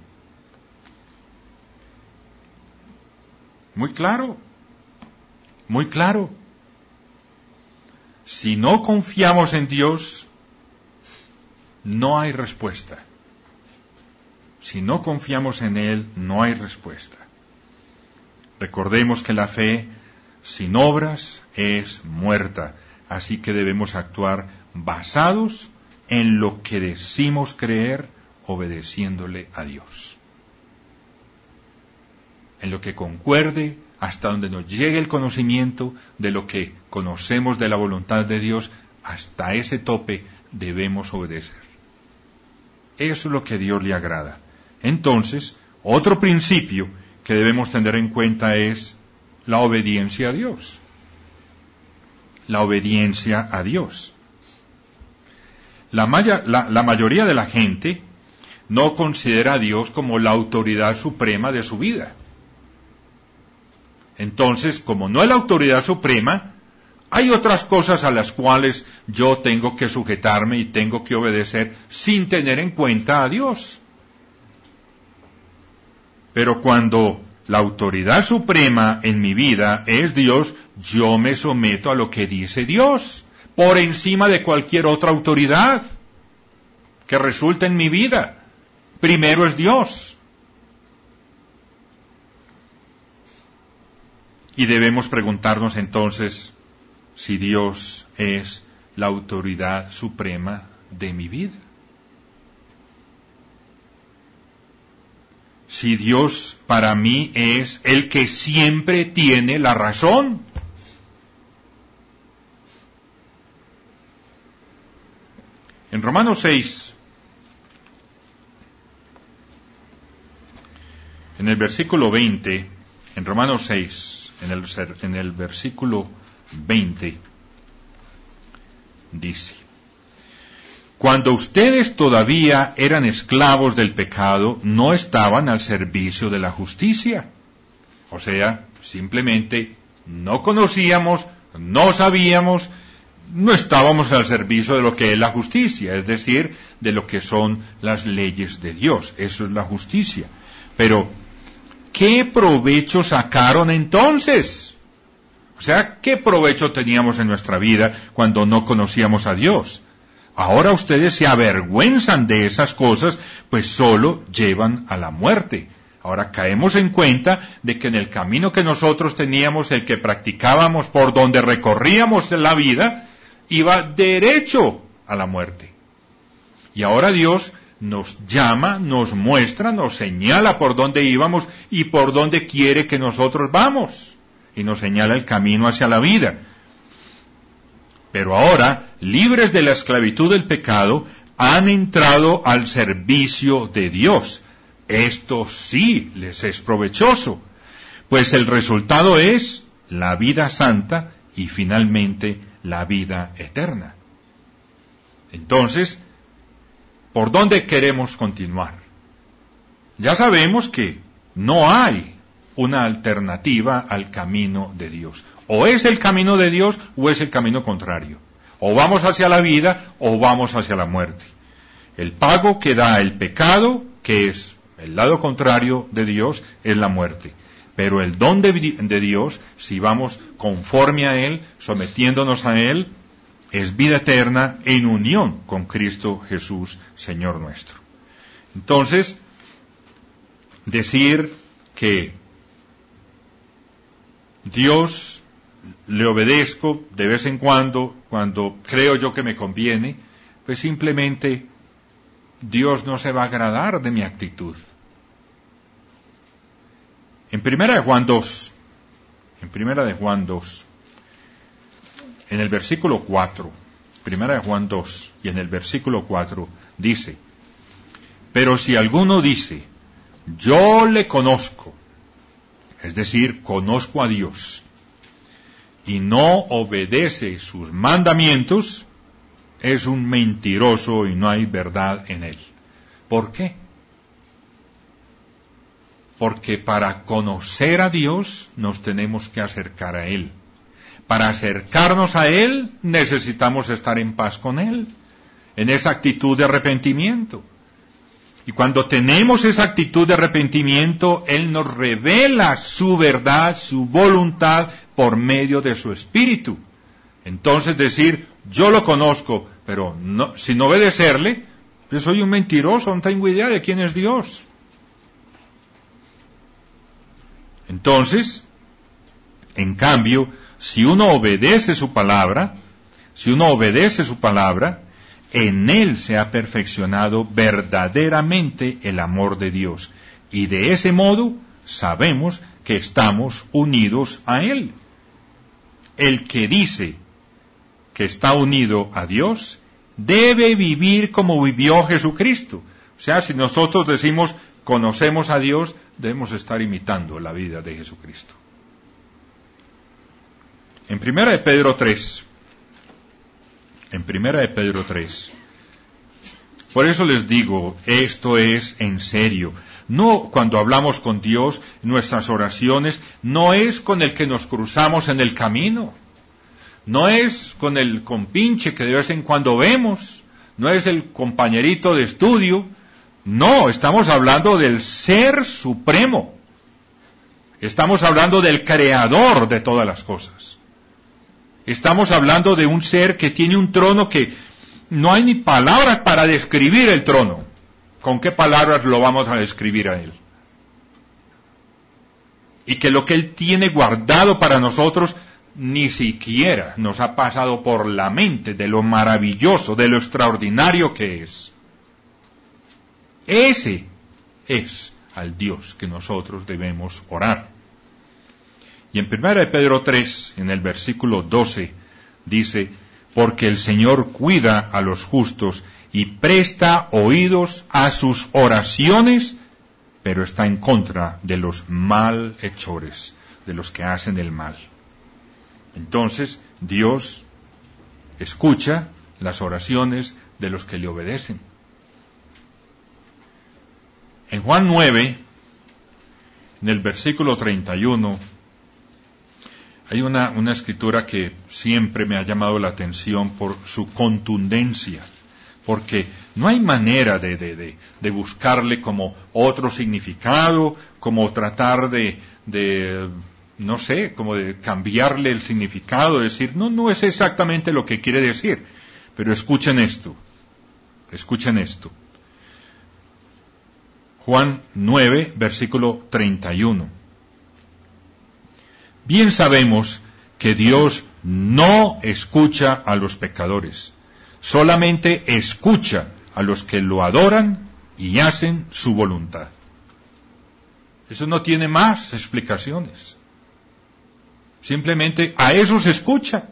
Muy claro, muy claro. Si no confiamos en Dios, no hay respuesta. Si no confiamos en Él, no hay respuesta. Recordemos que la fe sin obras es muerta, así que debemos actuar basados en lo que decimos creer, obedeciéndole a Dios. En lo que concuerde, hasta donde nos llegue el conocimiento de lo que conocemos de la voluntad de Dios, hasta ese tope debemos obedecer. Eso es lo que a Dios le agrada. Entonces, otro principio que debemos tener en cuenta es la obediencia a Dios. La obediencia a Dios. La mayoría de la gente no considera a Dios como la autoridad suprema de su vida. Entonces, como no es la autoridad suprema, hay otras cosas a las cuales yo tengo que sujetarme y tengo que obedecer sin tener en cuenta a Dios. Pero cuando la autoridad suprema en mi vida es Dios, yo me someto a lo que dice Dios, por encima de cualquier otra autoridad que resulte en mi vida. Primero es Dios. Y debemos preguntarnos entonces si Dios es la autoridad suprema de mi vida. Si Dios para mí es el que siempre tiene la razón. En Romanos 6, en el versículo 20, en Romanos 6, en el versículo 20, dice: cuando ustedes todavía eran esclavos del pecado, no estaban al servicio de la justicia. O sea, simplemente no conocíamos, no sabíamos, no estábamos al servicio de lo que es la justicia, es decir, de lo que son las leyes de Dios. Eso es la justicia. Pero, ¿qué provecho sacaron entonces? O sea, ¿qué provecho teníamos en nuestra vida cuando no conocíamos a Dios? Ahora ustedes se avergüenzan de esas cosas, pues solo llevan a la muerte. Ahora caemos en cuenta de que en el camino que nosotros teníamos, el que practicábamos, por donde recorríamos la vida, iba derecho a la muerte. Y ahora Dios nos llama, nos muestra, nos señala por dónde íbamos y por dónde quiere que nosotros vamos. Y nos señala el camino hacia la vida. Pero ahora, libres de la esclavitud del pecado, han entrado al servicio de Dios. Esto sí les es provechoso, pues el resultado es la vida santa y finalmente la vida eterna. Entonces, ¿por dónde queremos continuar? Ya sabemos que no hay una alternativa al camino de Dios. O es el camino de Dios o es el camino contrario. O vamos hacia la vida o vamos hacia la muerte. El pago que da el pecado, que es el lado contrario de Dios, es la muerte. Pero el don de Dios, si vamos conforme a Él, sometiéndonos a Él, es vida eterna en unión con Cristo Jesús, Señor nuestro. Entonces, decir que Dios le obedezco de vez en cuando creo yo que me conviene, pues simplemente Dios no se va a agradar de mi actitud. En Primera de Juan 2, en el versículo 4, Primera de Juan 2, y en el versículo 4, dice, pero si alguno dice, yo le conozco, es decir, conozco a Dios, y no obedece sus mandamientos, es un mentiroso y no hay verdad en él. ¿Por qué? Porque para conocer a Dios nos tenemos que acercar a Él. Para acercarnos a Él necesitamos estar en paz con Él, en esa actitud de arrepentimiento. Y cuando tenemos esa actitud de arrepentimiento, Él nos revela su verdad, su voluntad por medio de su Espíritu. Entonces decir, yo lo conozco, pero no, sin obedecerle, yo soy un mentiroso, no tengo idea de quién es Dios. Entonces, en cambio, si uno obedece su palabra, en él se ha perfeccionado verdaderamente el amor de Dios. Y de ese modo sabemos que estamos unidos a Él. El que dice que está unido a Dios debe vivir como vivió Jesucristo. O sea, si nosotros decimos conocemos a Dios, debemos estar imitando la vida de Jesucristo. En Primera de Pedro 3, por eso les digo, esto es en serio. No, cuando hablamos con Dios, nuestras oraciones, no es con el que nos cruzamos en el camino, no es con el compinche que de vez en cuando vemos, no es el compañerito de estudio. No, estamos hablando del Ser Supremo. Estamos hablando del Creador de todas las cosas. Estamos hablando de un ser que tiene un trono que no hay ni palabras para describir el trono. ¿Con qué palabras lo vamos a describir a Él? Y que lo que Él tiene guardado para nosotros ni siquiera nos ha pasado por la mente de lo maravilloso, de lo extraordinario que es. Ese es al Dios que nosotros debemos orar. Y en 1 Pedro 3, en el versículo 12, dice, porque el Señor cuida a los justos y presta oídos a sus oraciones, pero está en contra de los malhechores, de los que hacen el mal. Entonces, Dios escucha las oraciones de los que le obedecen. En Juan 9, en el versículo 31, hay una escritura que siempre me ha llamado la atención por su contundencia, porque no hay manera de buscarle como otro significado, como tratar no sé, como de cambiarle el significado, decir, no es exactamente lo que quiere decir, pero escuchen esto. Juan 9, versículo 31. Bien sabemos que Dios no escucha a los pecadores, solamente escucha a los que lo adoran y hacen su voluntad. Eso no tiene más explicaciones. Simplemente a eso se escucha.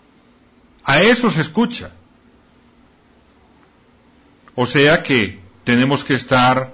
O sea que tenemos que estar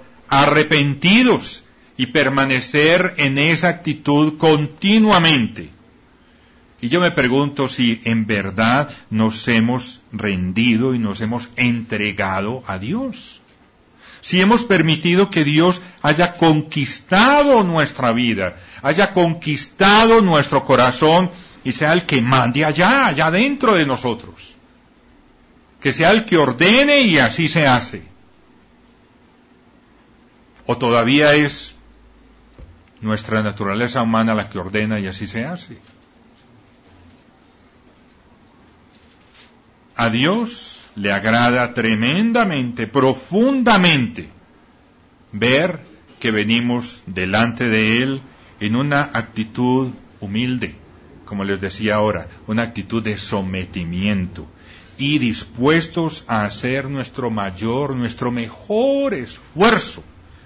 arrepentidos y permanecer en esa actitud continuamente. Y yo me pregunto si en verdad nos hemos rendido y nos hemos entregado a Dios. Si hemos permitido que Dios haya conquistado nuestra vida, haya conquistado nuestro corazón y sea el que mande allá dentro de nosotros. Que sea el que ordene y así se hace. O todavía es nuestra naturaleza humana la que ordena y así se hace. A Dios le agrada tremendamente, profundamente, ver que venimos delante de Él en una actitud humilde, como les decía ahora, una actitud de sometimiento, y dispuestos a hacer nuestro mejor esfuerzo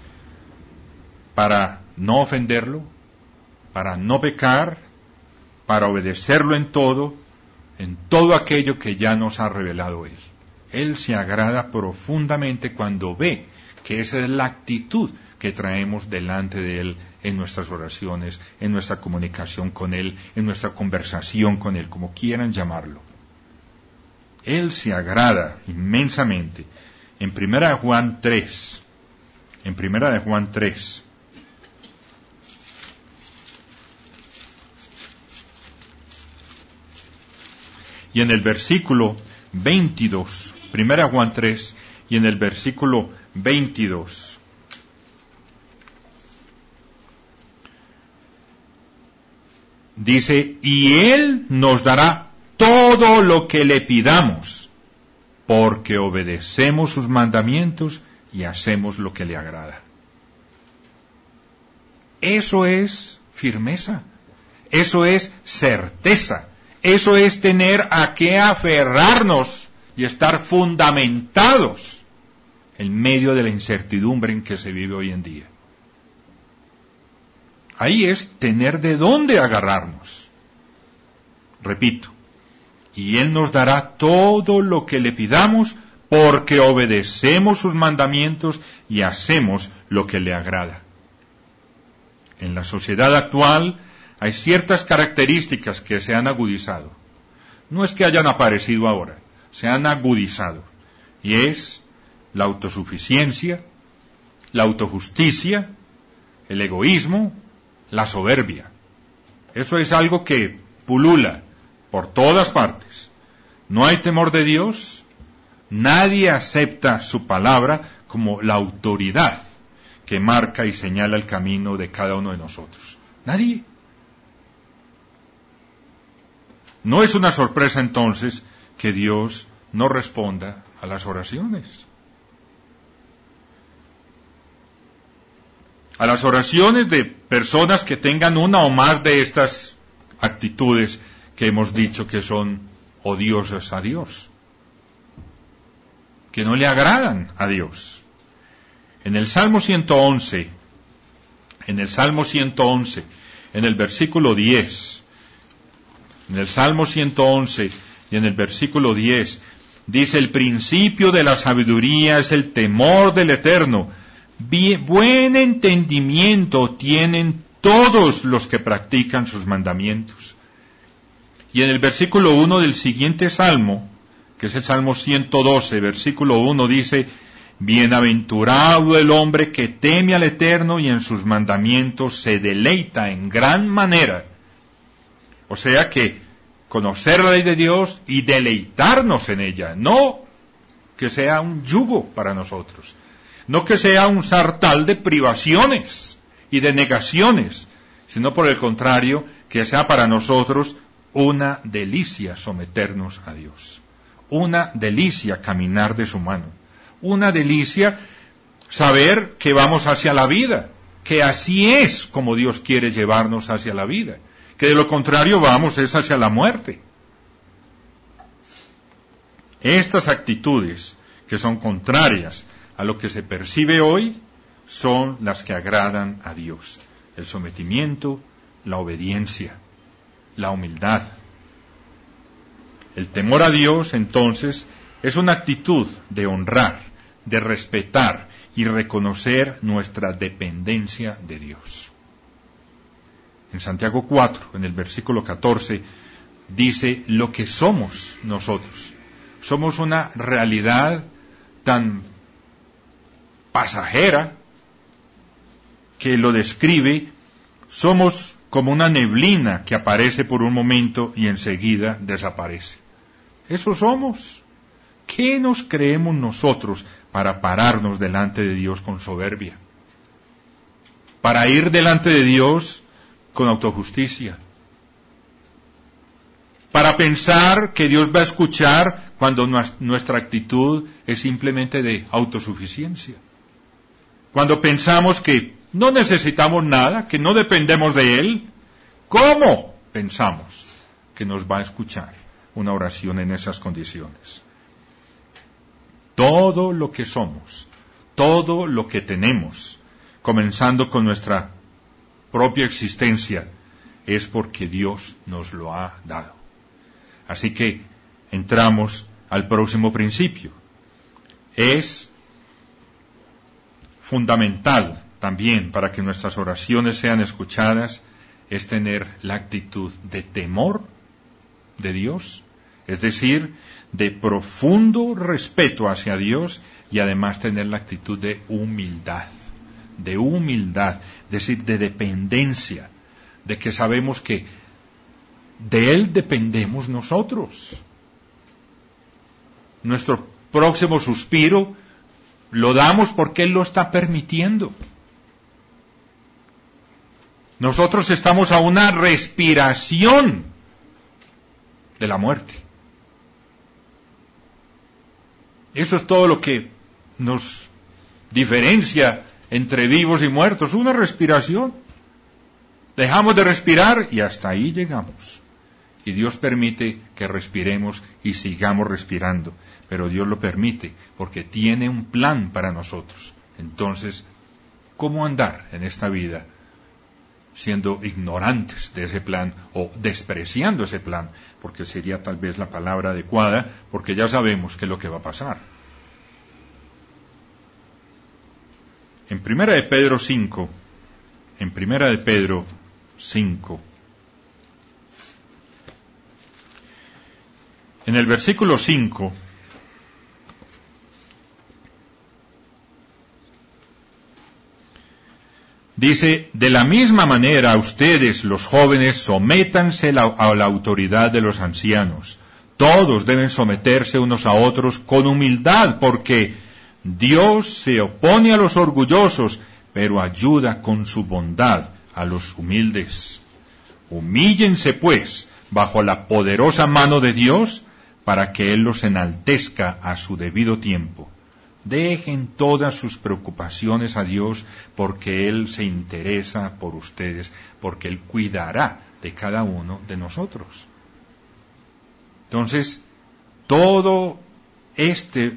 para no ofenderlo, para no pecar, para obedecerlo en todo aquello que ya nos ha revelado Él. Él se agrada profundamente cuando ve que esa es la actitud que traemos delante de Él en nuestras oraciones, en nuestra comunicación con Él, en nuestra conversación con Él, como quieran llamarlo. Él se agrada inmensamente. En 1 Juan 3, y en el versículo 22, 1 Juan 3, y en el versículo 22, dice, y Él nos dará todo lo que le pidamos, porque obedecemos sus mandamientos y hacemos lo que le agrada. Eso es firmeza, eso es certeza, eso es tener a qué aferrarnos y estar fundamentados en medio de la incertidumbre en que se vive hoy en día. Ahí es tener de dónde agarrarnos. Repito, y Él nos dará todo lo que le pidamos porque obedecemos sus mandamientos y hacemos lo que le agrada. En la sociedad actual hay ciertas características que se han agudizado. No es que hayan aparecido ahora, se han agudizado. Y es la autosuficiencia, la autojusticia, el egoísmo, la soberbia. Eso es algo que pulula por todas partes. No hay temor de Dios, nadie acepta su palabra como la autoridad que marca y señala el camino de cada uno de nosotros. Nadie. No es una sorpresa entonces que Dios no responda a las oraciones. A las oraciones de personas que tengan una o más de estas actitudes que hemos dicho que son odiosas a Dios, que no le agradan a Dios. En el Salmo 111, en el versículo 10, en el Salmo 111 y en el versículo 10, dice, el principio de la sabiduría es el temor del Eterno. Buen entendimiento tienen todos los que practican sus mandamientos. Y en el versículo 1 del siguiente salmo, que es el Salmo 112, versículo 1, dice, bienaventurado el hombre que teme al Eterno y en sus mandamientos se deleita en gran manera. O sea que conocer la ley de Dios y deleitarnos en ella, no que sea un yugo para nosotros, no que sea un sartal de privaciones y de negaciones, sino por el contrario, que sea para nosotros una delicia someternos a Dios, una delicia caminar de su mano, una delicia saber que vamos hacia la vida, que así es como Dios quiere llevarnos hacia la vida, que de lo contrario vamos es hacia la muerte. Estas actitudes que son contrarias a lo que se percibe hoy son las que agradan a Dios. El sometimiento, la obediencia, la humildad. El temor a Dios, entonces, es una actitud de honrar, de respetar y reconocer nuestra dependencia de Dios. En Santiago 4, en el versículo 14, dice lo que somos nosotros. Somos una realidad tan pasajera que lo describe. Somos como una neblina que aparece por un momento y enseguida desaparece. Eso somos. ¿Qué nos creemos nosotros para pararnos delante de Dios con soberbia? Para ir delante de Dios con autojusticia. Para pensar que Dios va a escuchar cuando nuestra actitud es simplemente de autosuficiencia. Cuando pensamos que no necesitamos nada, que no dependemos de Él, ¿cómo pensamos que nos va a escuchar una oración en esas condiciones? Todo lo que somos, todo lo que tenemos, comenzando con nuestra propia existencia, es porque Dios nos lo ha dado. Así que entramos al próximo principio. Es fundamental también para que nuestras oraciones sean escuchadas, es tener la actitud de temor de Dios, es decir, de profundo respeto hacia Dios y además tener la actitud de humildad, es decir, de dependencia, de que sabemos que de Él dependemos nosotros. Nuestro próximo suspiro lo damos porque Él lo está permitiendo. Nosotros estamos a una respiración de la muerte. Eso es todo lo que nos diferencia entre vivos y muertos, una respiración. Dejamos de respirar y hasta ahí llegamos. Y Dios permite que respiremos y sigamos respirando, pero Dios lo permite porque tiene un plan para nosotros. Entonces, ¿cómo andar en esta vida siendo ignorantes de ese plan o despreciando ese plan? Porque sería tal vez la palabra adecuada, porque ya sabemos qué es lo que va a pasar. En Primera de Pedro 5, en el versículo 5, dice, de la misma manera ustedes, los jóvenes, sométanse a la autoridad de los ancianos. Todos deben someterse unos a otros con humildad, porque Dios se opone a los orgullosos, pero ayuda con su bondad a los humildes. Humíllense, pues, bajo la poderosa mano de Dios, para que Él los enaltezca a su debido tiempo. Dejen todas sus preocupaciones a Dios, porque Él se interesa por ustedes, porque Él cuidará de cada uno de nosotros. Entonces, todo este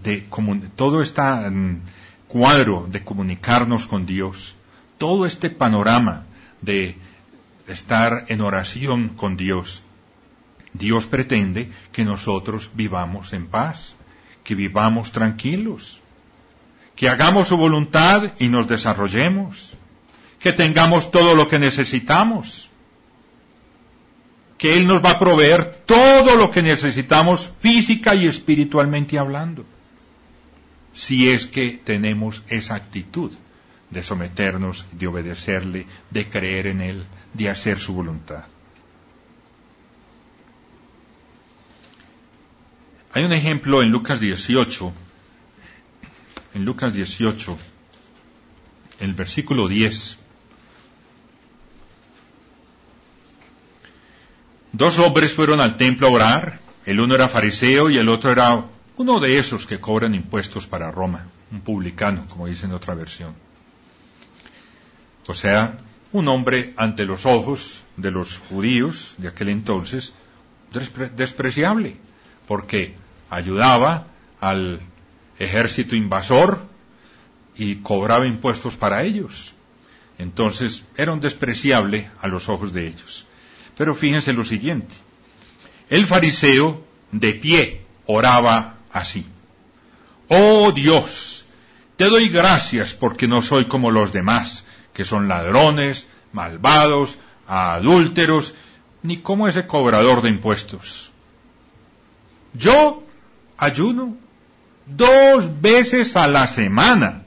cuadro de comunicarnos con Dios, todo este panorama de estar en oración con Dios, Dios pretende que nosotros vivamos en paz, que vivamos tranquilos, que hagamos su voluntad y nos desarrollemos, que tengamos todo lo que necesitamos, que Él nos va a proveer todo lo que necesitamos física y espiritualmente hablando, si es que tenemos esa actitud de someternos, de obedecerle, de creer en Él, de hacer su voluntad. Hay un ejemplo en Lucas 18, el versículo 10. Dos hombres fueron al templo a orar, el uno era fariseo y el otro era uno de esos que cobran impuestos para Roma, un publicano, como dice en otra versión. O sea, un hombre ante los ojos de los judíos de aquel entonces, despreciable, porque ayudaba al ejército invasor y cobraba impuestos para ellos. Entonces era un despreciable a los ojos de ellos. Pero fíjense lo siguiente, el fariseo de pie oraba así: oh Dios, te doy gracias porque no soy como los demás, que son ladrones, malvados, adúlteros, ni como ese cobrador de impuestos. Yo ayuno 2 veces a la semana.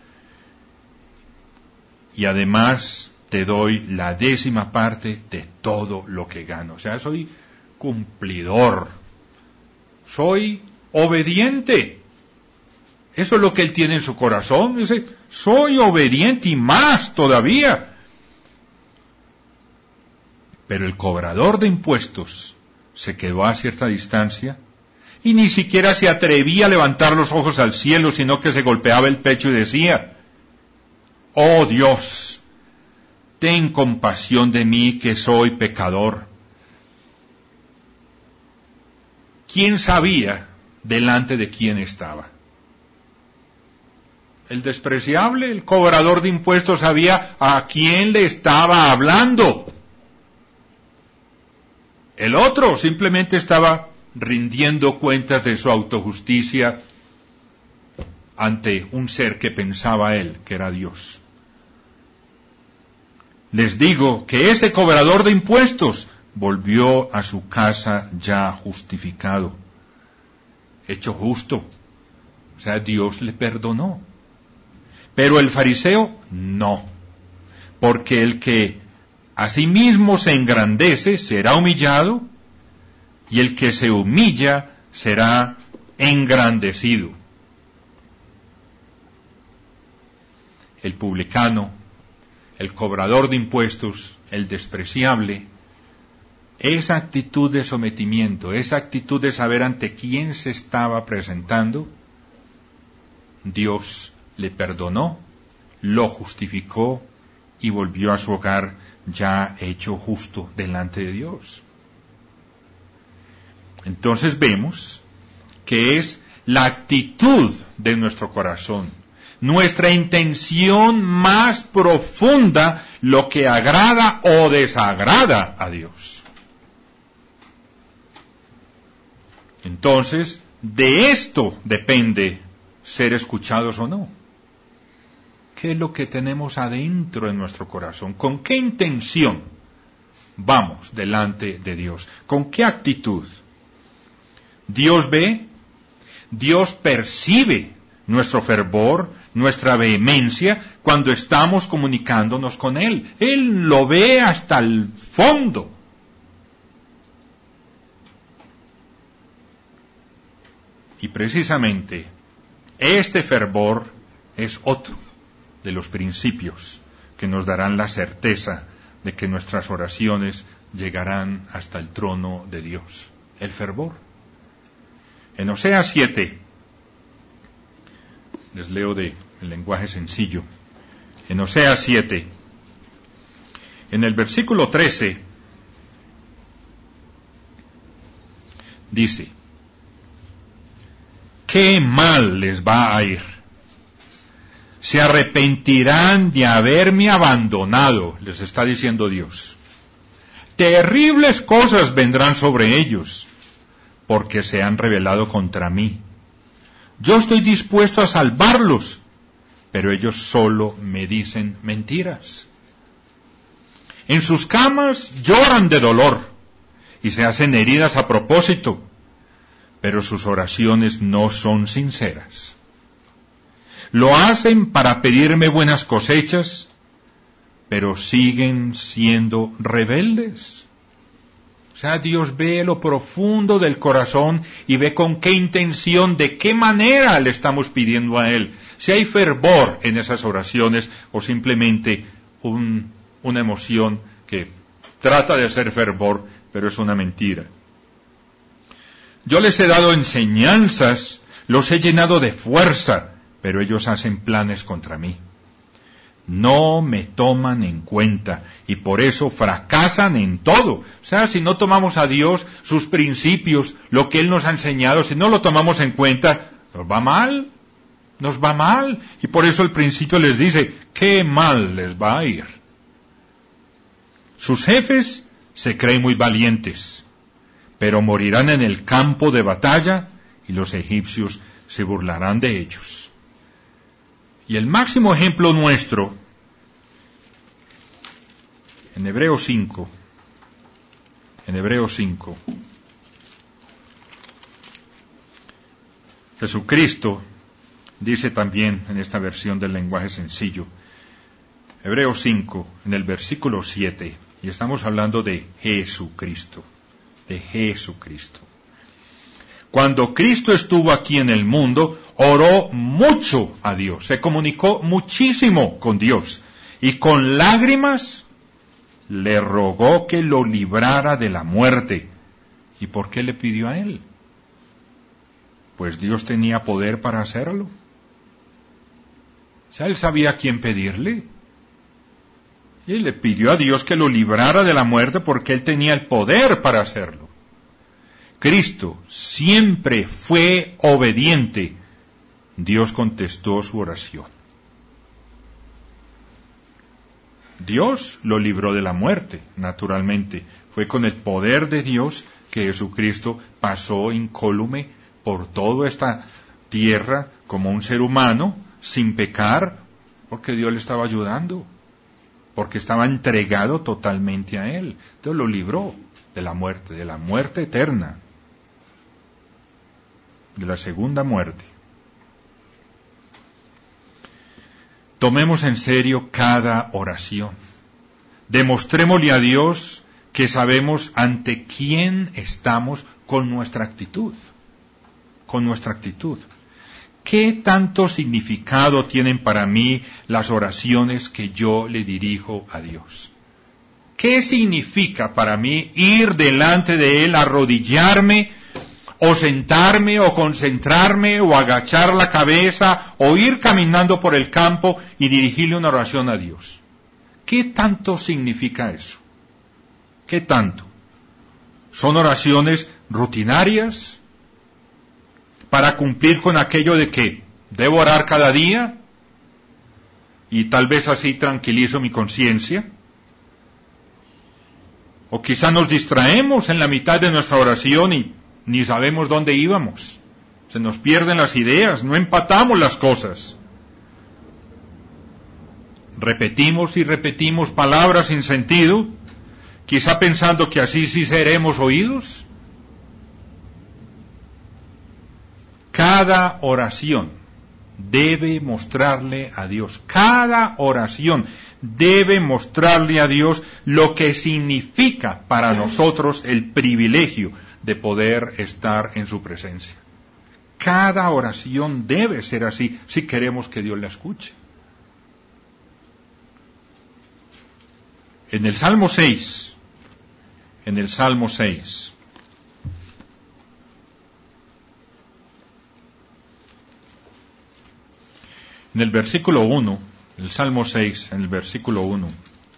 Y además te doy la 10ª parte de todo lo que gano. O sea, soy cumplidor. Soy obediente. Eso es lo que él tiene en su corazón. Dice, soy obediente y más todavía. Pero el cobrador de impuestos se quedó a cierta distancia y ni siquiera se atrevía a levantar los ojos al cielo, sino que se golpeaba el pecho y decía, oh Dios, ten compasión de mí que soy pecador. ¿Quién sabía delante de quién estaba? El despreciable, el cobrador de impuestos, sabía a quién le estaba hablando. El otro simplemente estaba rindiendo cuentas de su autojusticia ante un ser que pensaba él que era Dios. Les digo que ese cobrador de impuestos volvió a su casa ya justificado, hecho justo. O sea, Dios le perdonó. Pero el fariseo no, porque el que a sí mismo se engrandece será humillado, y el que se humilla será engrandecido. El publicano, el cobrador de impuestos, el despreciable, esa actitud de sometimiento, esa actitud de saber ante quién se estaba presentando, Dios le perdonó, lo justificó y volvió a su hogar ya hecho justo delante de Dios. Entonces vemos que es la actitud de nuestro corazón, nuestra intención más profunda, lo que agrada o desagrada a Dios. Entonces, de esto depende ser escuchados o no. ¿Qué es lo que tenemos adentro en nuestro corazón? ¿Con qué intención vamos delante de Dios? ¿Con qué actitud? Dios ve, Dios percibe nuestro fervor, nuestra vehemencia cuando estamos comunicándonos con Él. Él lo ve hasta el fondo. Y precisamente este fervor es otro de los principios que nos darán la certeza de que nuestras oraciones llegarán hasta el trono de Dios. El fervor. En Oseas 7, les leo de el lenguaje sencillo. En Oseas 7, en el versículo 13, dice, ¿qué mal les va a ir? Se arrepentirán de haberme abandonado, les está diciendo Dios. Terribles cosas vendrán sobre ellos, porque se han rebelado contra mí. Yo estoy dispuesto a salvarlos, pero ellos solo me dicen mentiras. En sus camas lloran de dolor y se hacen heridas a propósito, pero sus oraciones no son sinceras. Lo hacen para pedirme buenas cosechas, pero siguen siendo rebeldes. O sea, Dios ve lo profundo del corazón y ve con qué intención, de qué manera le estamos pidiendo a Él. Si hay fervor en esas oraciones o simplemente una emoción que trata de hacer fervor, pero es una mentira. Yo les he dado enseñanzas, los he llenado de fuerza, pero ellos hacen planes contra mí. No me toman en cuenta y por eso fracasan en todo. O sea, si no tomamos a Dios, sus principios, lo que Él nos ha enseñado, si no lo tomamos en cuenta, nos va mal. Y por eso el principio les dice, qué mal les va a ir. Sus jefes se creen muy valientes, pero morirán en el campo de batalla y los egipcios se burlarán de ellos. Y el máximo ejemplo nuestro, en Hebreos 5, en Hebreos 5. Jesucristo dice también en esta versión del lenguaje sencillo, Hebreos 5, en el versículo 7, y estamos hablando de Jesucristo, de Jesucristo. Cuando Cristo estuvo aquí en el mundo, oró mucho a Dios, se comunicó muchísimo con Dios, y con lágrimas le rogó que lo librara de la muerte. ¿Y por qué le pidió a él? Pues Dios tenía poder para hacerlo. O sea, él sabía a quién pedirle. Y le pidió a Dios que lo librara de la muerte porque él tenía el poder para hacerlo. Cristo siempre fue obediente. Dios contestó su oración. Dios lo libró de la muerte, naturalmente. Fue con el poder de Dios que Jesucristo pasó incólume por toda esta tierra como un ser humano, sin pecar, porque Dios le estaba ayudando, porque estaba entregado totalmente a Él. Entonces lo libró de la muerte eterna, de la segunda muerte. Tomemos en serio cada oración. Demostrémosle a Dios que sabemos ante quién estamos con nuestra actitud. Con nuestra actitud. ¿Qué tanto significado tienen para mí las oraciones que yo le dirijo a Dios? ¿Qué significa para mí ir delante de Él, arrodillarme, o sentarme, o concentrarme, o agachar la cabeza, o ir caminando por el campo y dirigirle una oración a Dios? ¿Qué tanto significa eso? ¿Qué tanto? ¿Son oraciones rutinarias para cumplir con aquello de que debo orar cada día y tal vez así tranquilizo mi conciencia? O quizá nos distraemos en la mitad de nuestra oración y ni sabemos dónde íbamos. Se nos pierden las ideas, no empatamos las cosas. Repetimos y repetimos palabras sin sentido, quizá pensando que así sí seremos oídos. Cada oración debe mostrarle a Dios, cada oración debe mostrarle a Dios lo que significa para nosotros el privilegio de poder estar en su presencia. Cada oración debe ser así si queremos que Dios la escuche. En el Salmo 6, en el versículo 1, el Salmo 6, en el versículo 1,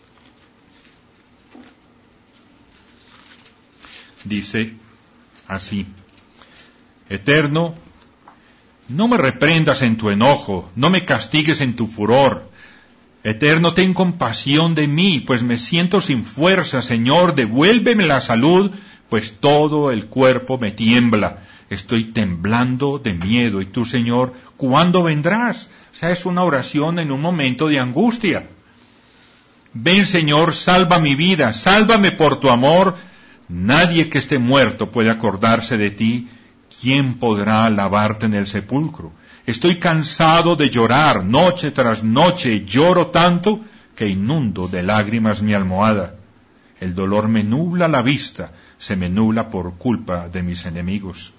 dice así: Eterno, no me reprendas en tu enojo, no me castigues en tu furor. Eterno, ten compasión de mí, pues me siento sin fuerza. Señor, devuélveme la salud, pues todo el cuerpo me tiembla. Estoy temblando de miedo. Y tú, Señor, ¿cuándo vendrás? O sea, es una oración en un momento de angustia. Ven, Señor, salva mi vida, sálvame por tu amor. Nadie que esté muerto puede acordarse de ti. ¿Quién podrá alabarte en el sepulcro? Estoy cansado de llorar, noche tras noche, lloro tanto que inundo de lágrimas mi almohada. El dolor me nubla la vista, se me nubla por culpa de mis enemigos.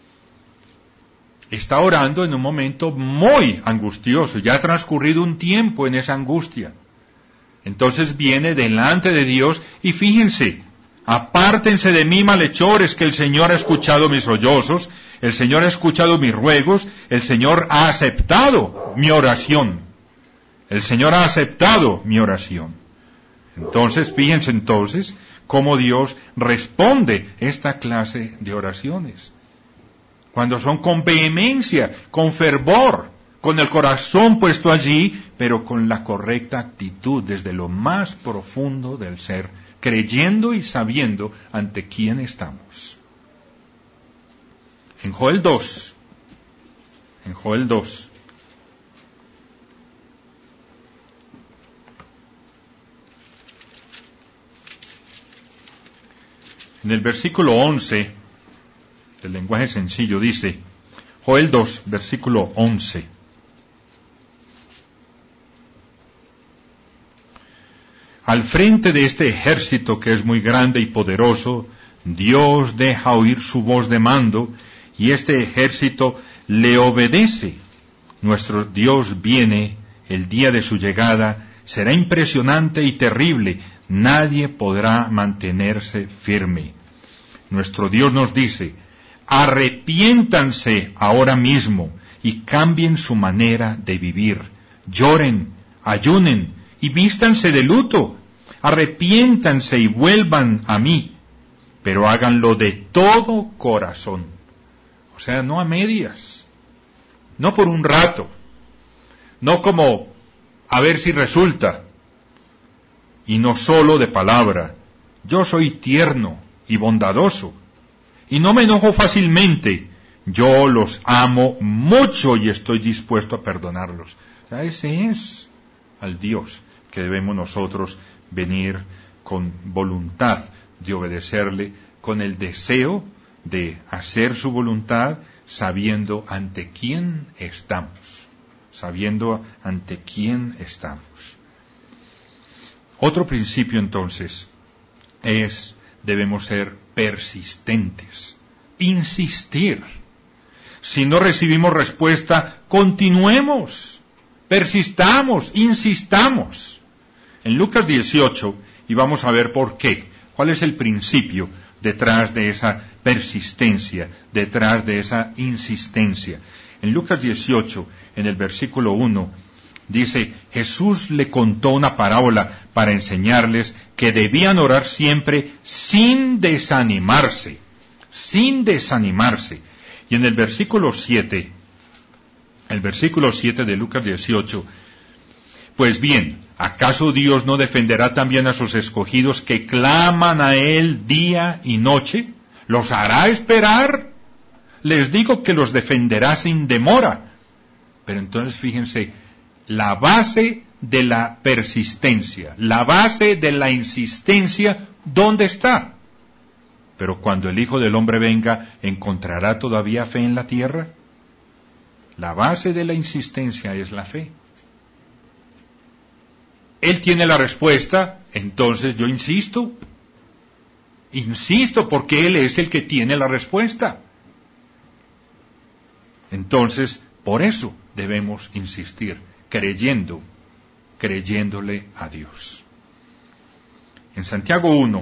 Está orando en un momento muy angustioso, ya ha transcurrido un tiempo en esa angustia. Entonces viene delante de Dios y fíjense, apártense de mí, malhechores, que el Señor ha escuchado mis sollozos, el Señor ha escuchado mis ruegos, el Señor ha aceptado mi oración. El Señor ha aceptado mi oración. Entonces, fíjense entonces cómo Dios responde esta clase de oraciones. Cuando son con vehemencia, con fervor, con el corazón puesto allí, pero con la correcta actitud desde lo más profundo del ser, creyendo y sabiendo ante quién estamos. En Joel 2, en En el versículo 11, del lenguaje sencillo, dice, Joel 2, versículo 11. Al frente de este ejército que es muy grande y poderoso, Dios deja oír su voz de mando, y este ejército le obedece. Nuestro Dios viene, el día de su llegada será impresionante y terrible, nadie podrá mantenerse firme. Nuestro Dios nos dice, arrepiéntanse ahora mismo y cambien su manera de vivir. Lloren, ayunen y vístanse de luto. Arrepiéntanse y vuelvan a mí, pero háganlo de todo corazón. O sea, no a medias, no por un rato, no como a ver si resulta, y no solo de palabra. Yo soy tierno y bondadoso, y no me enojo fácilmente. Yo los amo mucho y estoy dispuesto a perdonarlos. O sea, ese es al Dios que debemos nosotros venir con voluntad de obedecerle, con el deseo de hacer su voluntad, sabiendo ante quién estamos. Sabiendo ante quién estamos. Otro principio entonces es, debemos ser persistentes, insistir. Si no recibimos respuesta, continuemos, persistamos, insistamos. En Lucas 18, y vamos a ver por qué, cuál es el principio detrás de esa persistencia, detrás de esa insistencia. En Lucas 18, en el versículo 1, dice, Jesús le contó una parábola para enseñarles que debían orar siempre sin desanimarse, sin desanimarse. Y en el versículo 7 de Lucas 18, pues bien, ¿acaso Dios no defenderá también a sus escogidos que claman a Él día y noche? ¿Los hará esperar? Les digo que los defenderá sin demora. Pero entonces fíjense, la base de la persistencia, la base de la insistencia, ¿dónde está? Pero cuando el Hijo del Hombre venga, ¿encontrará todavía fe en la tierra? La base de la insistencia es la fe. Él tiene la respuesta, entonces yo insisto. Insisto porque Él es el que tiene la respuesta. Entonces, por eso debemos insistir, creyéndole a Dios. En Santiago 1,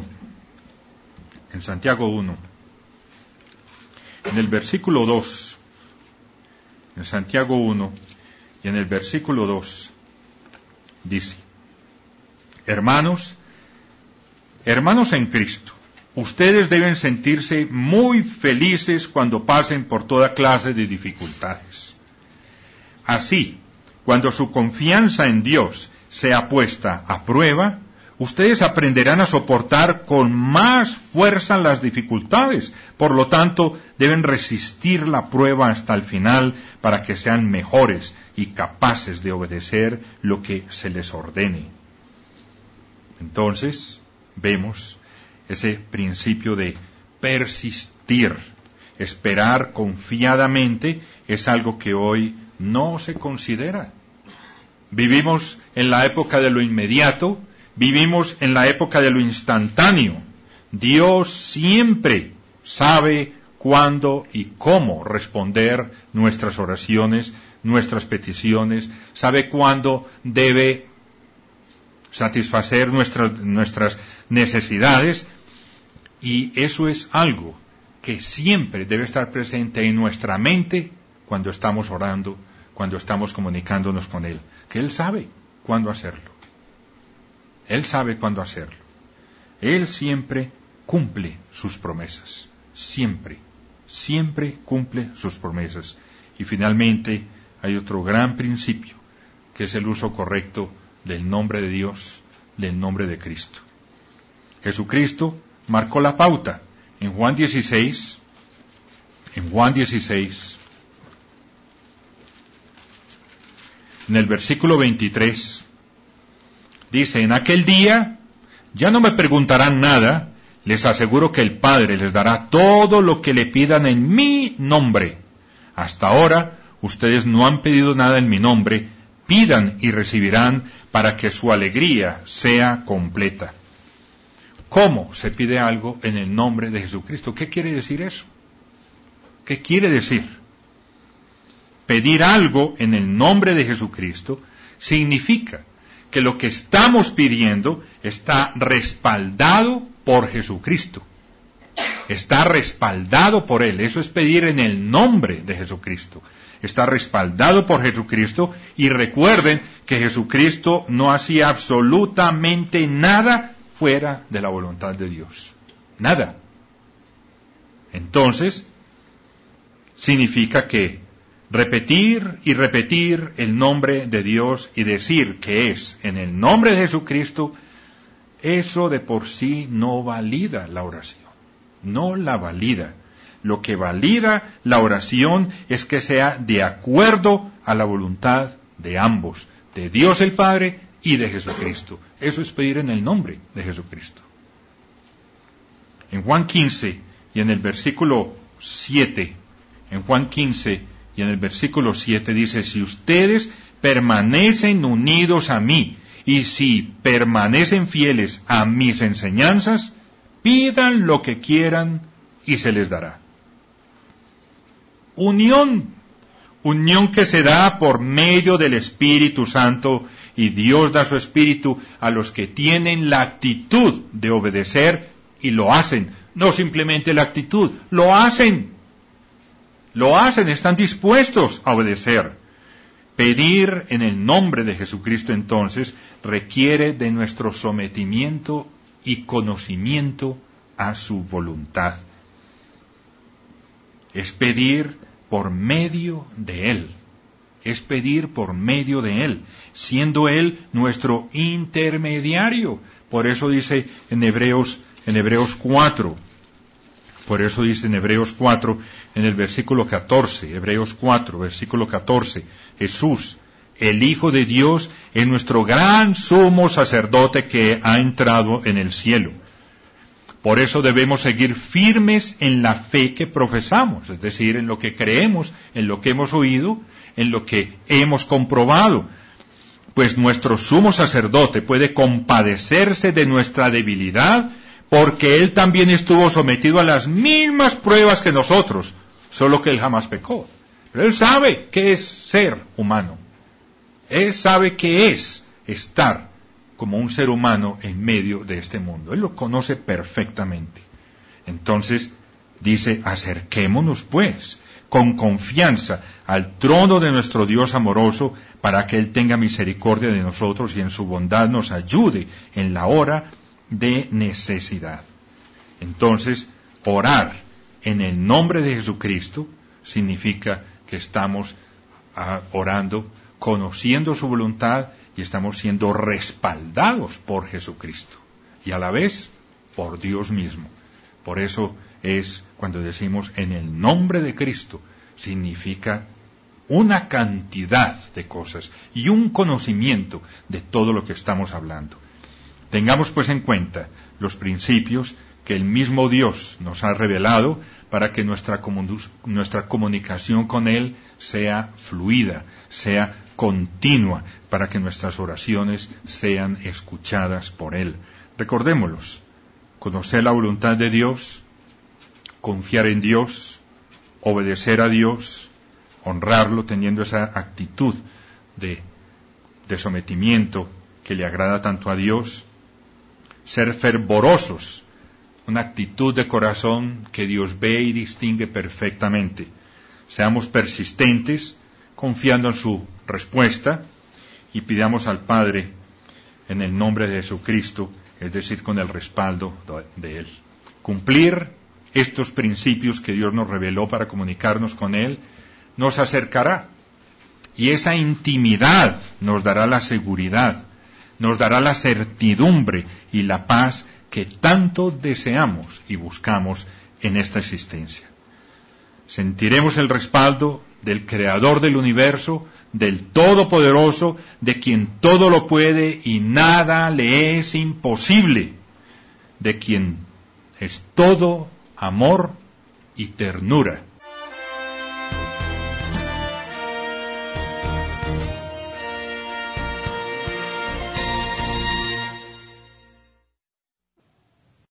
en el versículo 2, en Santiago 1 y en el versículo 2, dice, hermanos en Cristo, ustedes deben sentirse muy felices cuando pasen por toda clase de dificultades. Así, cuando su confianza en Dios sea puesta a prueba, ustedes aprenderán a soportar con más fuerza las dificultades. Por lo tanto, deben resistir la prueba hasta el final para que sean mejores y capaces de obedecer lo que se les ordene. Entonces, vemos ese principio de persistir, esperar confiadamente, es algo que hoy no se considera. Vivimos en la época de lo inmediato, vivimos en la época de lo instantáneo. Dios siempre sabe cuándo y cómo responder nuestras oraciones, nuestras peticiones, sabe cuándo debe satisfacer nuestras necesidades, y eso es algo que siempre debe estar presente en nuestra mente cuando estamos orando, cuando estamos comunicándonos con Él, que Él sabe cuándo hacerlo. Él sabe cuándo hacerlo. Él siempre cumple sus promesas. Siempre cumple sus promesas. Y finalmente hay otro gran principio, que es el uso correcto del nombre de Dios, del nombre de Cristo. Jesucristo marcó la pauta. En Juan 16, en el versículo 23, dice, en aquel día ya no me preguntarán nada, Les aseguro que el Padre les dará todo lo que le pidan en mi nombre. Hasta ahora, ustedes no han pedido nada en mi nombre. Pidan y recibirán para que su alegría sea completa. ¿Cómo se pide algo en el nombre de Jesucristo? ¿Qué quiere decir eso? ¿Qué quiere decir? Pedir algo en el nombre de Jesucristo significa que lo que estamos pidiendo está respaldado por Jesucristo. Está respaldado por Él. Eso es pedir en el nombre de Jesucristo. Está respaldado por Jesucristo, y recuerden que Jesucristo no hacía absolutamente nada fuera de la voluntad de Dios. Nada. Entonces, significa que repetir y repetir el nombre de Dios y decir que es en el nombre de Jesucristo, eso de por sí no valida la oración. No la valida. Lo que valida la oración es que sea de acuerdo a la voluntad de ambos, de Dios el Padre y de Jesucristo. Eso es pedir en el nombre de Jesucristo. En Juan 15 y en el versículo 7, dice: si ustedes permanecen unidos a mí y si permanecen fieles a mis enseñanzas, pidan lo que quieran y se les dará. Unión que se da por medio del Espíritu Santo, y Dios da su Espíritu a los que tienen la actitud de obedecer y lo hacen. No simplemente la actitud, lo hacen, están dispuestos a obedecer. Pedir en el nombre de Jesucristo entonces requiere de nuestro sometimiento y conocimiento a su voluntad. Es pedir por medio de Él. Es pedir por medio de Él, siendo Él nuestro intermediario. Por eso dice en Hebreos 4. Por eso dice en Hebreos 4, en el versículo 14, Hebreos 4, versículo 14, Jesús, el Hijo de Dios, es nuestro gran sumo sacerdote que ha entrado en el cielo. Por eso debemos seguir firmes en la fe que profesamos, es decir, en lo que creemos, en lo que hemos oído, en lo que hemos comprobado. Pues nuestro sumo sacerdote puede compadecerse de nuestra debilidad, porque Él también estuvo sometido a las mismas pruebas que nosotros, solo que Él jamás pecó. Pero Él sabe qué es ser humano. Él sabe qué es estar como un ser humano en medio de este mundo. Él lo conoce perfectamente. Entonces, dice: acerquémonos pues con confianza al trono de nuestro Dios amoroso, para que Él tenga misericordia de nosotros y en su bondad nos ayude en la hora de necesidad. Entonces, orar en el nombre de Jesucristo significa que estamos orando, conociendo su voluntad, y estamos siendo respaldados por Jesucristo y a la vez por Dios mismo. Por eso es cuando decimos en el nombre de Cristo, significa una cantidad de cosas y un conocimiento de todo lo que estamos hablando. Tengamos pues en cuenta los principios que el mismo Dios nos ha revelado para que nuestra comunicación con Él sea fluida, sea continua, para que nuestras oraciones sean escuchadas por Él. Recordémoslos: conocer la voluntad de Dios, confiar en Dios, obedecer a Dios, honrarlo teniendo esa actitud de sometimiento que le agrada tanto a Dios, ser fervorosos, una actitud de corazón que Dios ve y distingue perfectamente. Seamos persistentes, confiando en su respuesta, y pidamos al Padre en el nombre de Jesucristo, es decir, con el respaldo de Él. Cumplir estos principios que Dios nos reveló para comunicarnos con Él nos acercará, y esa intimidad nos dará la seguridad, nos dará la certidumbre y la paz que tanto deseamos y buscamos en esta existencia. Sentiremos el respaldo del Creador del universo, del Todopoderoso, de quien todo lo puede y nada le es imposible, de quien es todo amor y ternura.